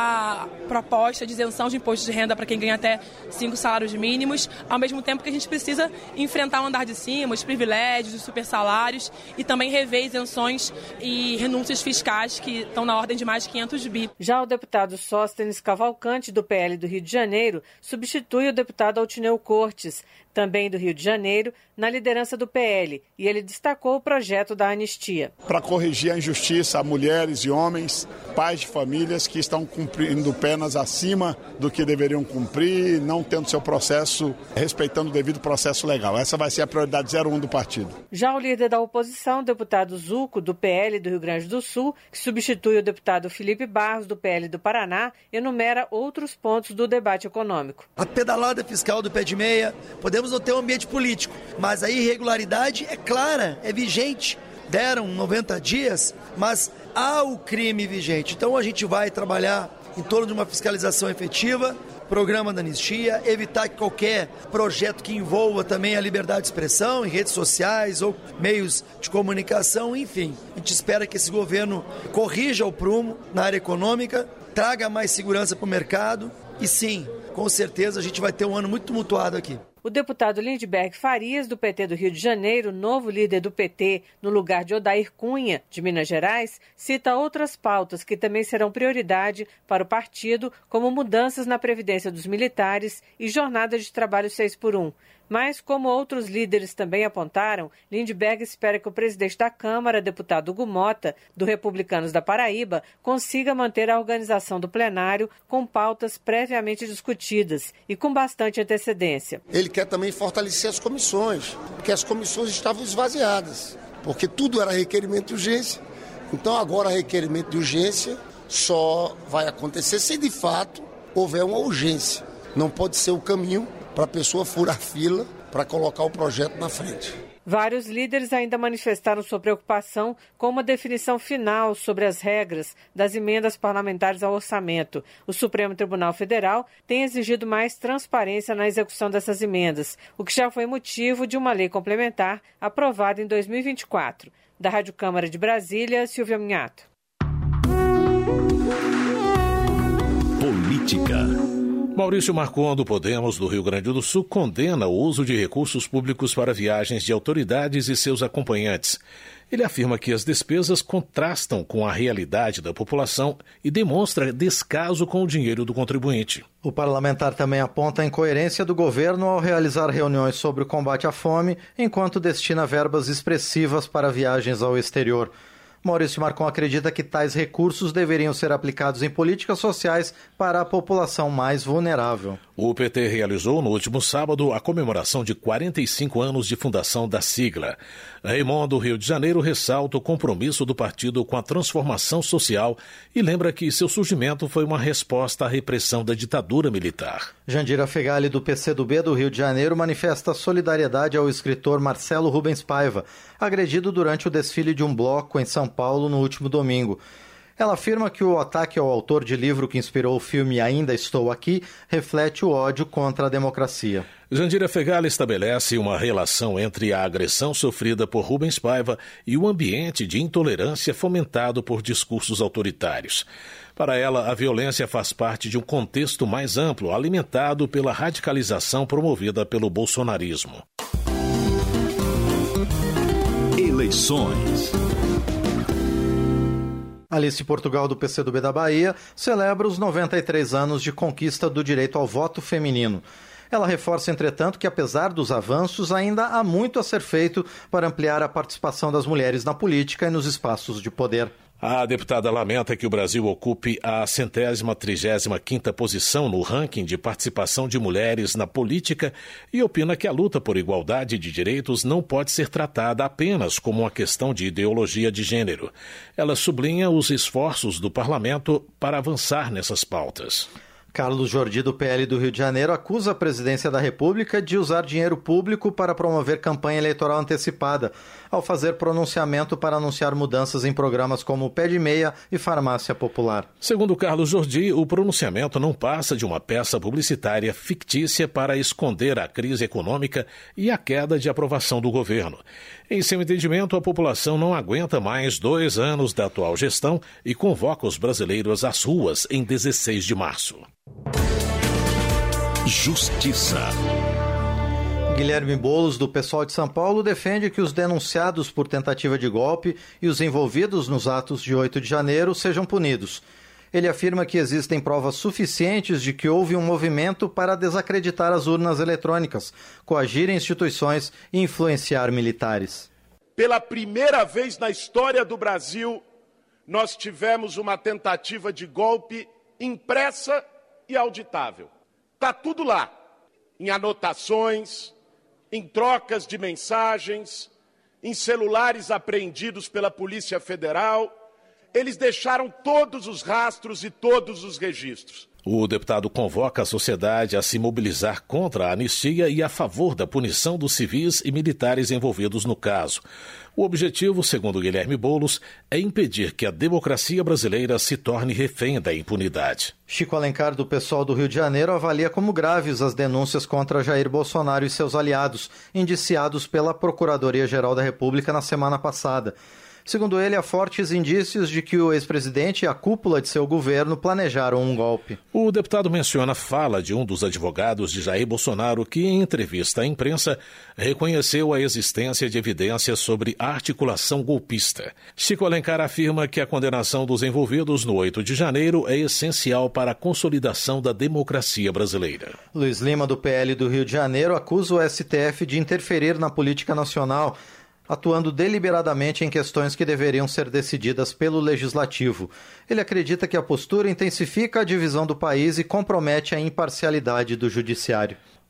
a proposta de isenção de imposto de renda para quem ganha até cinco salários mínimos, ao mesmo tempo que a gente precisa enfrentar o andar de cima, os privilégios, os supersalários e também rever isenções e renúncias fiscais que estão na ordem de mais de quinhentos bi. Já o deputado Sóstenes Cavalcante, do P L do Rio de Janeiro, substitui o deputado Altineu Cortes, também do Rio de Janeiro, na liderança do P L, e ele destacou o projeto da anistia. Para corrigir a injustiça a mulheres e homens, pais de famílias que estão cumprindo penas acima do que deveriam cumprir, não tendo seu processo, respeitando o devido processo legal. Essa vai ser a prioridade zero um do partido. Já o líder da oposição, o deputado Zuco, do P L do Rio Grande do Sul, que substitui o deputado Felipe Barros, do P L do Paraná, enumera outros pontos do debate econômico. A pedalada fiscal do pé de meia, podemos não ter um ambiente político, mas a irregularidade é clara, é vigente. Deram noventa dias, mas há o crime vigente. Então a gente vai trabalhar em torno de uma fiscalização efetiva, programa da anistia, evitar que qualquer projeto que envolva também a liberdade de expressão em redes sociais ou meios de comunicação, enfim. A gente espera que esse governo corrija o prumo na área econômica, traga mais segurança para o mercado e sim, com certeza a gente vai ter um ano muito tumultuado aqui. O deputado Lindbergh Farias, do P T do Rio de Janeiro, novo líder do P T no lugar de Odair Cunha, de Minas Gerais, cita outras pautas que também serão prioridade para o partido, como mudanças na Previdência dos militares e jornada de trabalho seis por um. Mas, como outros líderes também apontaram, Lindbergh espera que o presidente da Câmara, deputado Hugo Mota, do Republicanos da Paraíba, consiga manter a organização do plenário com pautas previamente discutidas e com bastante antecedência. Ele quer também fortalecer as comissões, porque as comissões estavam esvaziadas, porque tudo era requerimento de urgência. Então, agora, requerimento de urgência só vai acontecer se, de fato, houver uma urgência. Não pode ser o caminho para a pessoa furar fila para colocar o projeto na frente. Vários líderes ainda manifestaram sua preocupação com uma definição final sobre as regras das emendas parlamentares ao orçamento. O Supremo Tribunal Federal tem exigido mais transparência na execução dessas emendas, o que já foi motivo de uma lei complementar aprovada em dois mil e vinte e quatro. Da Rádio Câmara de Brasília, Silvia Minhato. Política. Maurício Marcon, do Podemos do Rio Grande do Sul, condena o uso de recursos públicos para viagens de autoridades e seus acompanhantes. Ele afirma que as despesas contrastam com a realidade da população e demonstra descaso com o dinheiro do contribuinte. O parlamentar também aponta a incoerência do governo ao realizar reuniões sobre o combate à fome, enquanto destina verbas expressivas para viagens ao exterior. Maurício Marcon acredita que tais recursos deveriam ser aplicados em políticas sociais para a população mais vulnerável. O P T realizou no último sábado a comemoração de quarenta e cinco anos de fundação da sigla. Raimundo, do Rio de Janeiro, ressalta o compromisso do partido com a transformação social e lembra que seu surgimento foi uma resposta à repressão da ditadura militar. Jandira Fegali, do P C do B do Rio de Janeiro, manifesta solidariedade ao escritor Marcelo Rubens Paiva, agredido durante o desfile de um bloco em São Paulo no último domingo. Ela afirma que o ataque ao autor de livro que inspirou o filme Ainda Estou Aqui reflete o ódio contra a democracia. Jandira Fegali estabelece uma relação entre a agressão sofrida por Rubens Paiva e o ambiente de intolerância fomentado por discursos autoritários. Para ela, a violência faz parte de um contexto mais amplo, alimentado pela radicalização promovida pelo bolsonarismo. Eleições. Alice Portugal, do P C do B da Bahia, celebra os noventa e três anos de conquista do direito ao voto feminino. Ela reforça, entretanto, que apesar dos avanços, ainda há muito a ser feito para ampliar a participação das mulheres na política e nos espaços de poder. A deputada lamenta que o Brasil ocupe a centésima trigésima quinta posição no ranking de participação de mulheres na política e opina que a luta por igualdade de direitos não pode ser tratada apenas como uma questão de ideologia de gênero. Ela sublinha os esforços do parlamento para avançar nessas pautas. Carlos Jordi, do P L do Rio de Janeiro, acusa a presidência da República de usar dinheiro público para promover campanha eleitoral antecipada, ao fazer pronunciamento para anunciar mudanças em programas como Pé de Meia e Farmácia Popular. Segundo Carlos Jordi, o pronunciamento não passa de uma peça publicitária fictícia para esconder a crise econômica e a queda de aprovação do governo. Em seu entendimento, a população não aguenta mais dois anos da atual gestão e convoca os brasileiros às ruas em dezesseis de março. Justiça. Guilherme Boulos, do PSOL de São Paulo, defende que os denunciados por tentativa de golpe e os envolvidos nos atos de oito de janeiro sejam punidos. Ele afirma que existem provas suficientes de que houve um movimento para desacreditar as urnas eletrônicas, coagir instituições e influenciar militares. Pela primeira vez na história do Brasil, nós tivemos uma tentativa de golpe impressa e auditável. Está tudo lá, em anotações, em trocas de mensagens, em celulares apreendidos pela Polícia Federal. Eles deixaram todos os rastros e todos os registros. O deputado convoca a sociedade a se mobilizar contra a anistia e a favor da punição dos civis e militares envolvidos no caso. O objetivo, segundo Guilherme Boulos, é impedir que a democracia brasileira se torne refém da impunidade. Chico Alencar, do PSOL do Rio de Janeiro, avalia como graves as denúncias contra Jair Bolsonaro e seus aliados, indiciados pela Procuradoria-Geral da República na semana passada. Segundo ele, há fortes indícios de que o ex-presidente e a cúpula de seu governo planejaram um golpe. O deputado menciona a fala de um dos advogados de Jair Bolsonaro que, em entrevista à imprensa, reconheceu a existência de evidências sobre articulação golpista. Chico Alencar afirma que a condenação dos envolvidos no oito de janeiro é essencial para a consolidação da democracia brasileira. Luiz Lima, do P L do Rio de Janeiro, acusa o S T F de interferir na política nacional, atuando deliberadamente em questões que deveriam ser decididas pelo Legislativo. Ele acredita que a postura intensifica a divisão do país e compromete a imparcialidade do Judiciário.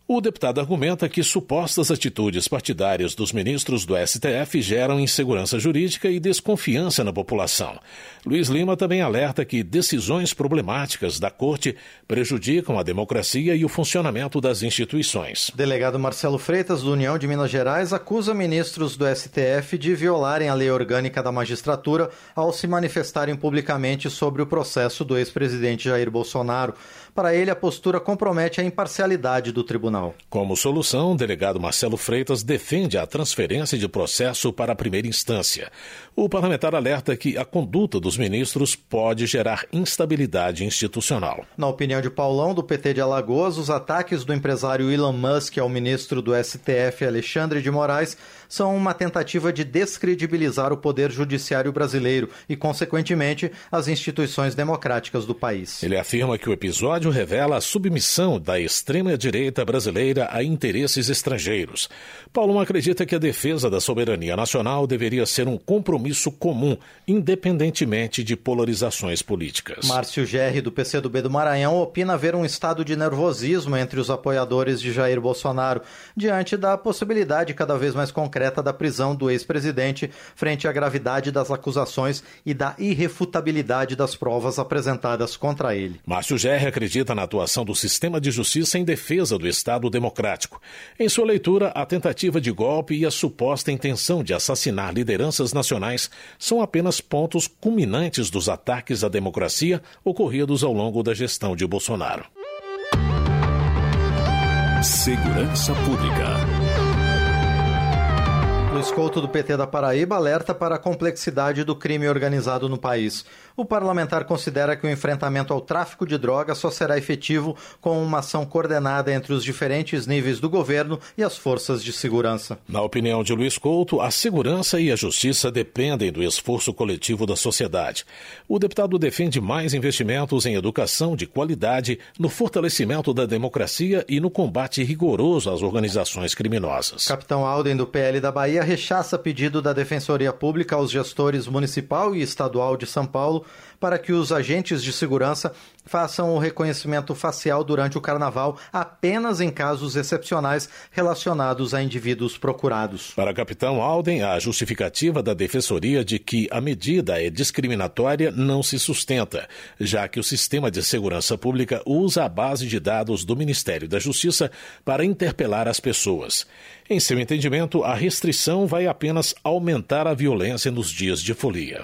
O deputado argumenta que supostas atitudes partidárias dos ministros do S T F geram insegurança jurídica e desconfiança na população. Luiz Lima também alerta que decisões problemáticas da Corte prejudicam a democracia e o funcionamento das instituições. Delegado Marcelo Freitas, do União de Minas Gerais, acusa ministros do S T F de violarem a lei orgânica da magistratura ao se manifestarem publicamente sobre o processo do ex-presidente Jair Bolsonaro. Para ele, a postura compromete a imparcialidade do tribunal. Como solução, o delegado Marcelo Freitas defende a transferência de processo para a primeira instância. O parlamentar alerta que a conduta dos ministros pode gerar instabilidade institucional. Na opinião de Paulão, do P T de Alagoas, os ataques do empresário Elon Musk ao ministro do S T F, Alexandre de Moraes, são uma tentativa de descredibilizar o poder judiciário brasileiro e, consequentemente, as instituições democráticas do país. Ele afirma que o episódio revela a submissão da extrema-direita brasileira a interesses estrangeiros. Paulão acredita que a defesa da soberania nacional deveria ser um compromisso comum, independentemente de polarizações políticas. Márcio Gerri, do P C do B do Maranhão, opina haver um estado de nervosismo entre os apoiadores de Jair Bolsonaro, diante da possibilidade cada vez mais concreta da prisão do ex-presidente frente à gravidade das acusações e da irrefutabilidade das provas apresentadas contra ele. Márcio Gerri acredita na atuação do sistema de justiça em defesa do Estado democrático. Em sua leitura, a tentativa de golpe e a suposta intenção de assassinar lideranças nacionais são apenas pontos culminantes dos ataques à democracia ocorridos ao longo da gestão de Bolsonaro. Segurança Pública. Luiz Couto, do P T da Paraíba, alerta para a complexidade do crime organizado no país. O parlamentar considera que o enfrentamento ao tráfico de drogas só será efetivo com uma ação coordenada entre os diferentes níveis do governo e as forças de segurança. Na opinião de Luiz Couto, a segurança e a justiça dependem do esforço coletivo da sociedade. O deputado defende mais investimentos em educação de qualidade, no fortalecimento da democracia e no combate rigoroso às organizações criminosas. Capitão Alden, do P L da Bahia, rechaça pedido da Defensoria Pública aos gestores municipal e estadual de São Paulo para que os agentes de segurança façam o reconhecimento facial durante o carnaval apenas em casos excepcionais relacionados a indivíduos procurados. Para capitão Alden, a justificativa da Defensoria de que a medida é discriminatória não se sustenta, já que o sistema de segurança pública usa a base de dados do Ministério da Justiça para interpelar as pessoas. Em seu entendimento, a restrição vai apenas aumentar a violência nos dias de folia.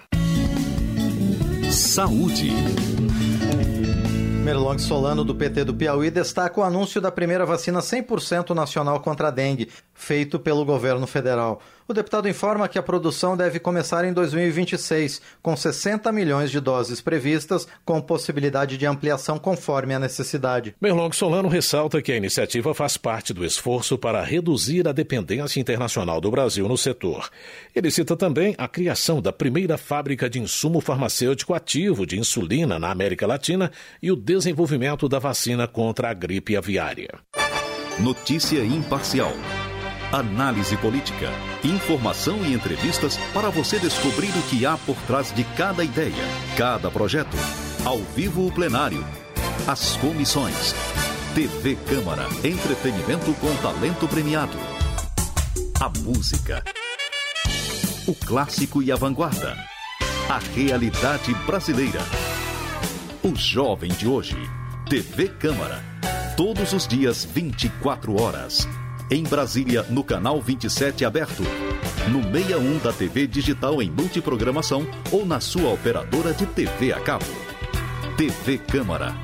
Saúde. Merlong Solano, do P T do Piauí, destaca o anúncio da primeira vacina cem por cento nacional contra a dengue, feito pelo governo federal. O deputado informa que a produção deve começar em dois mil e vinte e seis, com sessenta milhões de doses previstas, com possibilidade de ampliação conforme a necessidade. Merlong Solano ressalta que a iniciativa faz parte do esforço para reduzir a dependência internacional do Brasil no setor. Ele cita também a criação da primeira fábrica de insumo farmacêutico ativo de insulina na América Latina e o desenvolvimento da vacina contra a gripe aviária. Notícia imparcial. Análise política, informação e entrevistas para você descobrir o que há por trás de cada ideia, cada projeto. Ao vivo o plenário, as comissões. T V Câmara, entretenimento com talento premiado. A música. O clássico e a vanguarda. A realidade brasileira. O jovem de hoje. T V Câmara. Todos os dias, vinte e quatro horas. Em Brasília, no canal vinte e sete aberto. No seis um da T V digital em multiprogramação ou na sua operadora de T V a cabo. T V Câmara.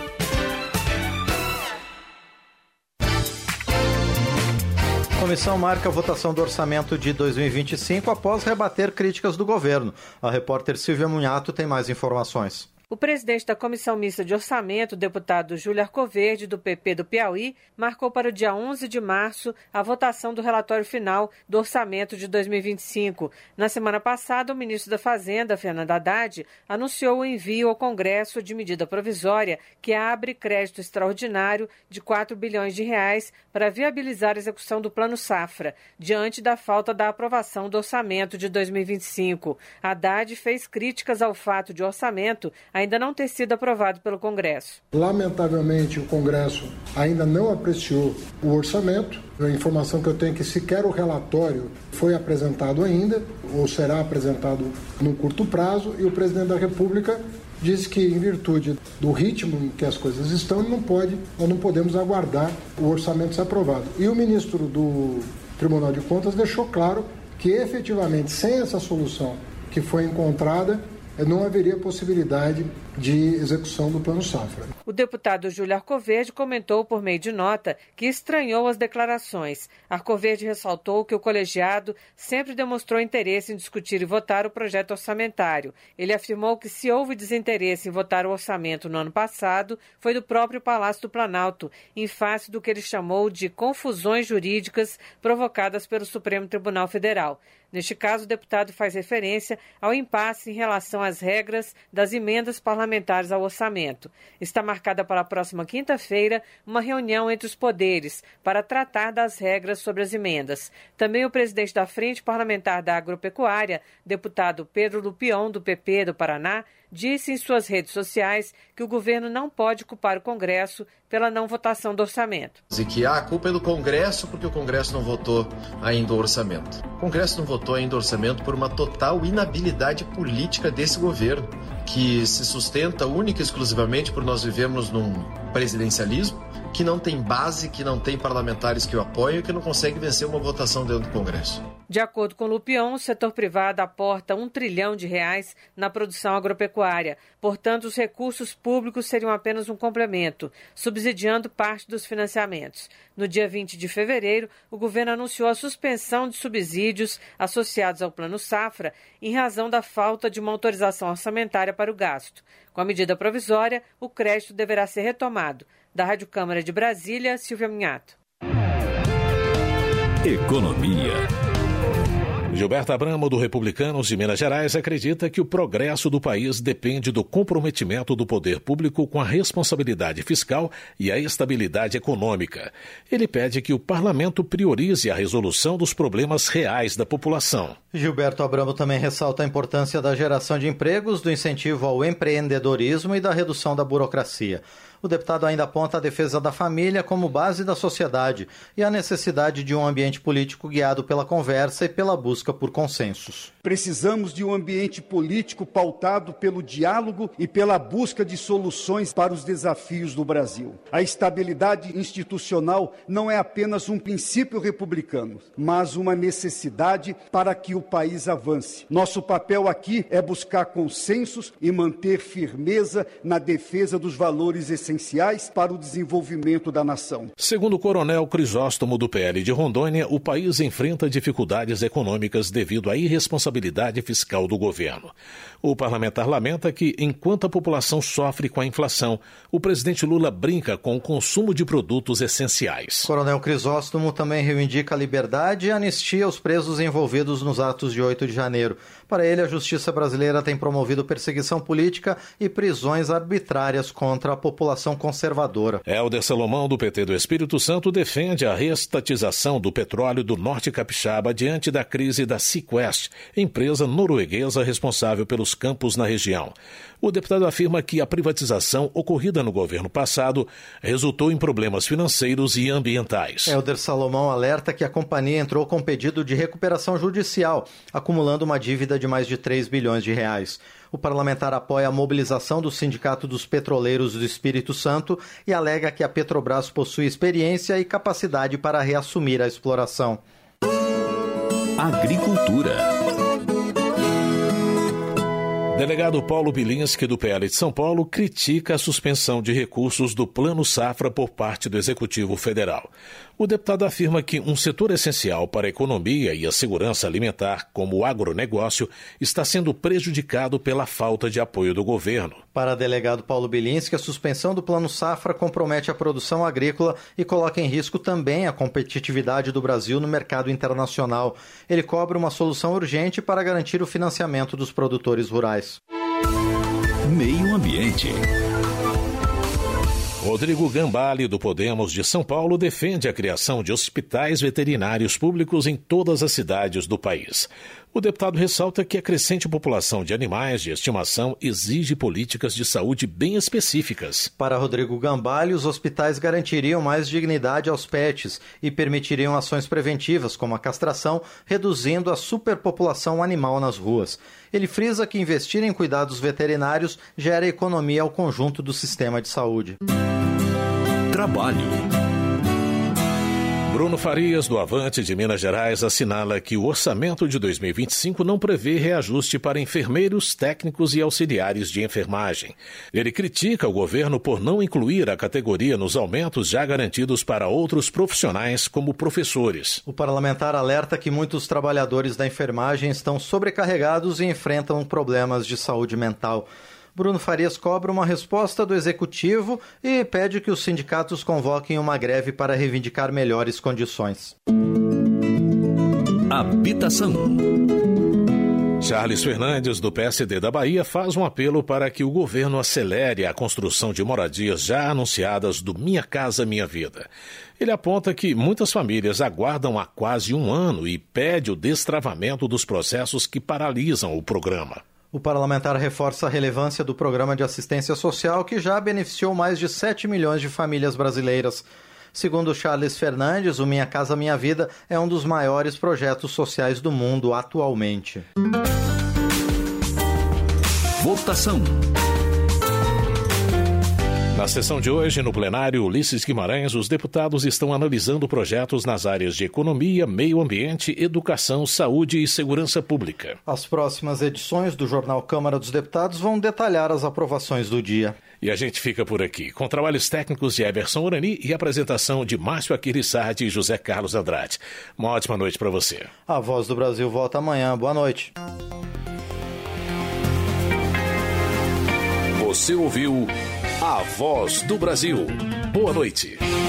A comissão marca a votação do orçamento de dois mil e vinte e cinco após rebater críticas do governo. A repórter Silvia Munhato tem mais informações. O presidente da Comissão Mista de Orçamento, o deputado Júlio Arcoverde, do P P do Piauí, marcou para o dia onze de março a votação do relatório final do orçamento de dois mil e vinte e cinco. Na semana passada, o ministro da Fazenda, Fernando Haddad, anunciou o envio ao Congresso de medida provisória que abre crédito extraordinário de quatro bilhões de reais para viabilizar a execução do Plano Safra, diante da falta da aprovação do orçamento de dois mil e vinte e cinco. Haddad fez críticas ao fato de o orçamento ainda não ter sido aprovado pelo Congresso. Lamentavelmente, o Congresso ainda não apreciou o orçamento. A informação que eu tenho é que sequer o relatório foi apresentado ainda, ou será apresentado num curto prazo, e o presidente da República diz que, em virtude do ritmo em que as coisas estão, não pode, nós não podemos aguardar o orçamento ser aprovado. E o ministro do Tribunal de Contas deixou claro que, efetivamente, sem essa solução que foi encontrada, não haveria possibilidade de execução do Plano Safra. O deputado Júlio Arcoverde comentou por meio de nota que estranhou as declarações. Arcoverde ressaltou que o colegiado sempre demonstrou interesse em discutir e votar o projeto orçamentário. Ele afirmou que se houve desinteresse em votar o orçamento no ano passado, foi do próprio Palácio do Planalto, em face do que ele chamou de confusões jurídicas provocadas pelo Supremo Tribunal Federal. Neste caso, o deputado faz referência ao impasse em relação às regras das emendas parlamentares ao orçamento. Está marcada para a próxima quinta-feira uma reunião entre os poderes para tratar das regras sobre as emendas. Também o presidente da Frente Parlamentar da Agropecuária, deputado Pedro Lupion, do P P do Paraná, disse em suas redes sociais que o governo não pode culpar o Congresso pela não votação do orçamento. E que ah, a culpa é do Congresso porque o Congresso não votou ainda o orçamento. O Congresso não votou ainda o orçamento por uma total inabilidade política desse governo, que se sustenta única e exclusivamente por nós vivemos num presidencialismo que não tem base, que não tem parlamentares que o apoiam e que não consegue vencer uma votação dentro do Congresso. De acordo com Lupion, o setor privado aporta um trilhão de reais na produção agropecuária. Portanto, os recursos públicos seriam apenas um complemento, subsidiando parte dos financiamentos. No dia vinte de fevereiro, o governo anunciou a suspensão de subsídios associados ao Plano Safra em razão da falta de uma autorização orçamentária para o gasto. Com a medida provisória, o crédito deverá ser retomado. Da Rádio Câmara de Brasília, Silvia Minhato. Economia. Gilberto Abramo, do Republicanos de Minas Gerais, acredita que o progresso do país depende do comprometimento do poder público com a responsabilidade fiscal e a estabilidade econômica. Ele pede que o parlamento priorize a resolução dos problemas reais da população. Gilberto Abramo também ressalta a importância da geração de empregos, do incentivo ao empreendedorismo e da redução da burocracia. O deputado ainda aponta a defesa da família como base da sociedade e a necessidade de um ambiente político guiado pela conversa e pela busca por consensos. Precisamos de um ambiente político pautado pelo diálogo e pela busca de soluções para os desafios do Brasil. A estabilidade institucional não é apenas um princípio republicano, mas uma necessidade para que o país avance. Nosso papel aqui é buscar consensos e manter firmeza na defesa dos valores essenciais. essenciais para o desenvolvimento da nação. Segundo o coronel Crisóstomo, do P L de Rondônia, o país enfrenta dificuldades econômicas devido à irresponsabilidade fiscal do governo. O parlamentar lamenta que, enquanto a população sofre com a inflação, o presidente Lula brinca com o consumo de produtos essenciais. O coronel Crisóstomo também reivindica a liberdade e anistia aos presos envolvidos nos atos de oito de janeiro. Para ele, a justiça brasileira tem promovido perseguição política e prisões arbitrárias contra a população conservadora. Helder Salomão, do P T do Espírito Santo, defende a reestatização do petróleo do Norte Capixaba diante da crise da Sequest, empresa norueguesa responsável pelos campos na região. O deputado afirma que a privatização ocorrida no governo passado resultou em problemas financeiros e ambientais. Helder Salomão alerta que a companhia entrou com pedido de recuperação judicial, acumulando uma dívida de mais de três bilhões de reais. O parlamentar apoia a mobilização do Sindicato dos Petroleiros do Espírito Santo e alega que a Petrobras possui experiência e capacidade para reassumir a exploração. Agricultura. Delegado Paulo Bilinski, do P L de São Paulo, critica a suspensão de recursos do Plano Safra por parte do Executivo Federal. O deputado afirma que um setor essencial para a economia e a segurança alimentar, como o agronegócio, está sendo prejudicado pela falta de apoio do governo. Para o delegado Paulo Bilinski, a suspensão do Plano Safra compromete a produção agrícola e coloca em risco também a competitividade do Brasil no mercado internacional. Ele cobra uma solução urgente para garantir o financiamento dos produtores rurais. Meio Ambiente. Rodrigo Gambale, do Podemos de São Paulo, defende a criação de hospitais veterinários públicos em todas as cidades do país. O deputado ressalta que a crescente população de animais de estimação exige políticas de saúde bem específicas. Para Rodrigo Gambale, os hospitais garantiriam mais dignidade aos pets e permitiriam ações preventivas, como a castração, reduzindo a superpopulação animal nas ruas. Ele frisa que investir em cuidados veterinários gera economia ao conjunto do sistema de saúde. Trabalho. Bruno Farias, do Avante de Minas Gerais, assinala que o orçamento de dois mil e vinte e cinco não prevê reajuste para enfermeiros, técnicos e auxiliares de enfermagem. Ele critica o governo por não incluir a categoria nos aumentos já garantidos para outros profissionais, como professores. O parlamentar alerta que muitos trabalhadores da enfermagem estão sobrecarregados e enfrentam problemas de saúde mental. Bruno Farias cobra uma resposta do Executivo e pede que os sindicatos convoquem uma greve para reivindicar melhores condições. Habitação. Charles Fernandes, do P S D da Bahia, faz um apelo para que o governo acelere a construção de moradias já anunciadas do Minha Casa Minha Vida. Ele aponta que muitas famílias aguardam há quase um ano e pede o destravamento dos processos que paralisam o programa. O parlamentar reforça a relevância do programa de assistência social, que já beneficiou mais de sete milhões de famílias brasileiras. Segundo Charles Fernandes, o Minha Casa Minha Vida é um dos maiores projetos sociais do mundo atualmente. Votação. Na sessão de hoje, no plenário Ulisses Guimarães, os deputados estão analisando projetos nas áreas de economia, meio ambiente, educação, saúde e segurança pública. As próximas edições do jornal Câmara dos Deputados vão detalhar as aprovações do dia. E a gente fica por aqui, com trabalhos técnicos de Eberson Urani e apresentação de Márcio Aquirissardi e José Carlos Andrade. Uma ótima noite para você. A Voz do Brasil volta amanhã. Boa noite. Você ouviu A Voz do Brasil. Boa noite.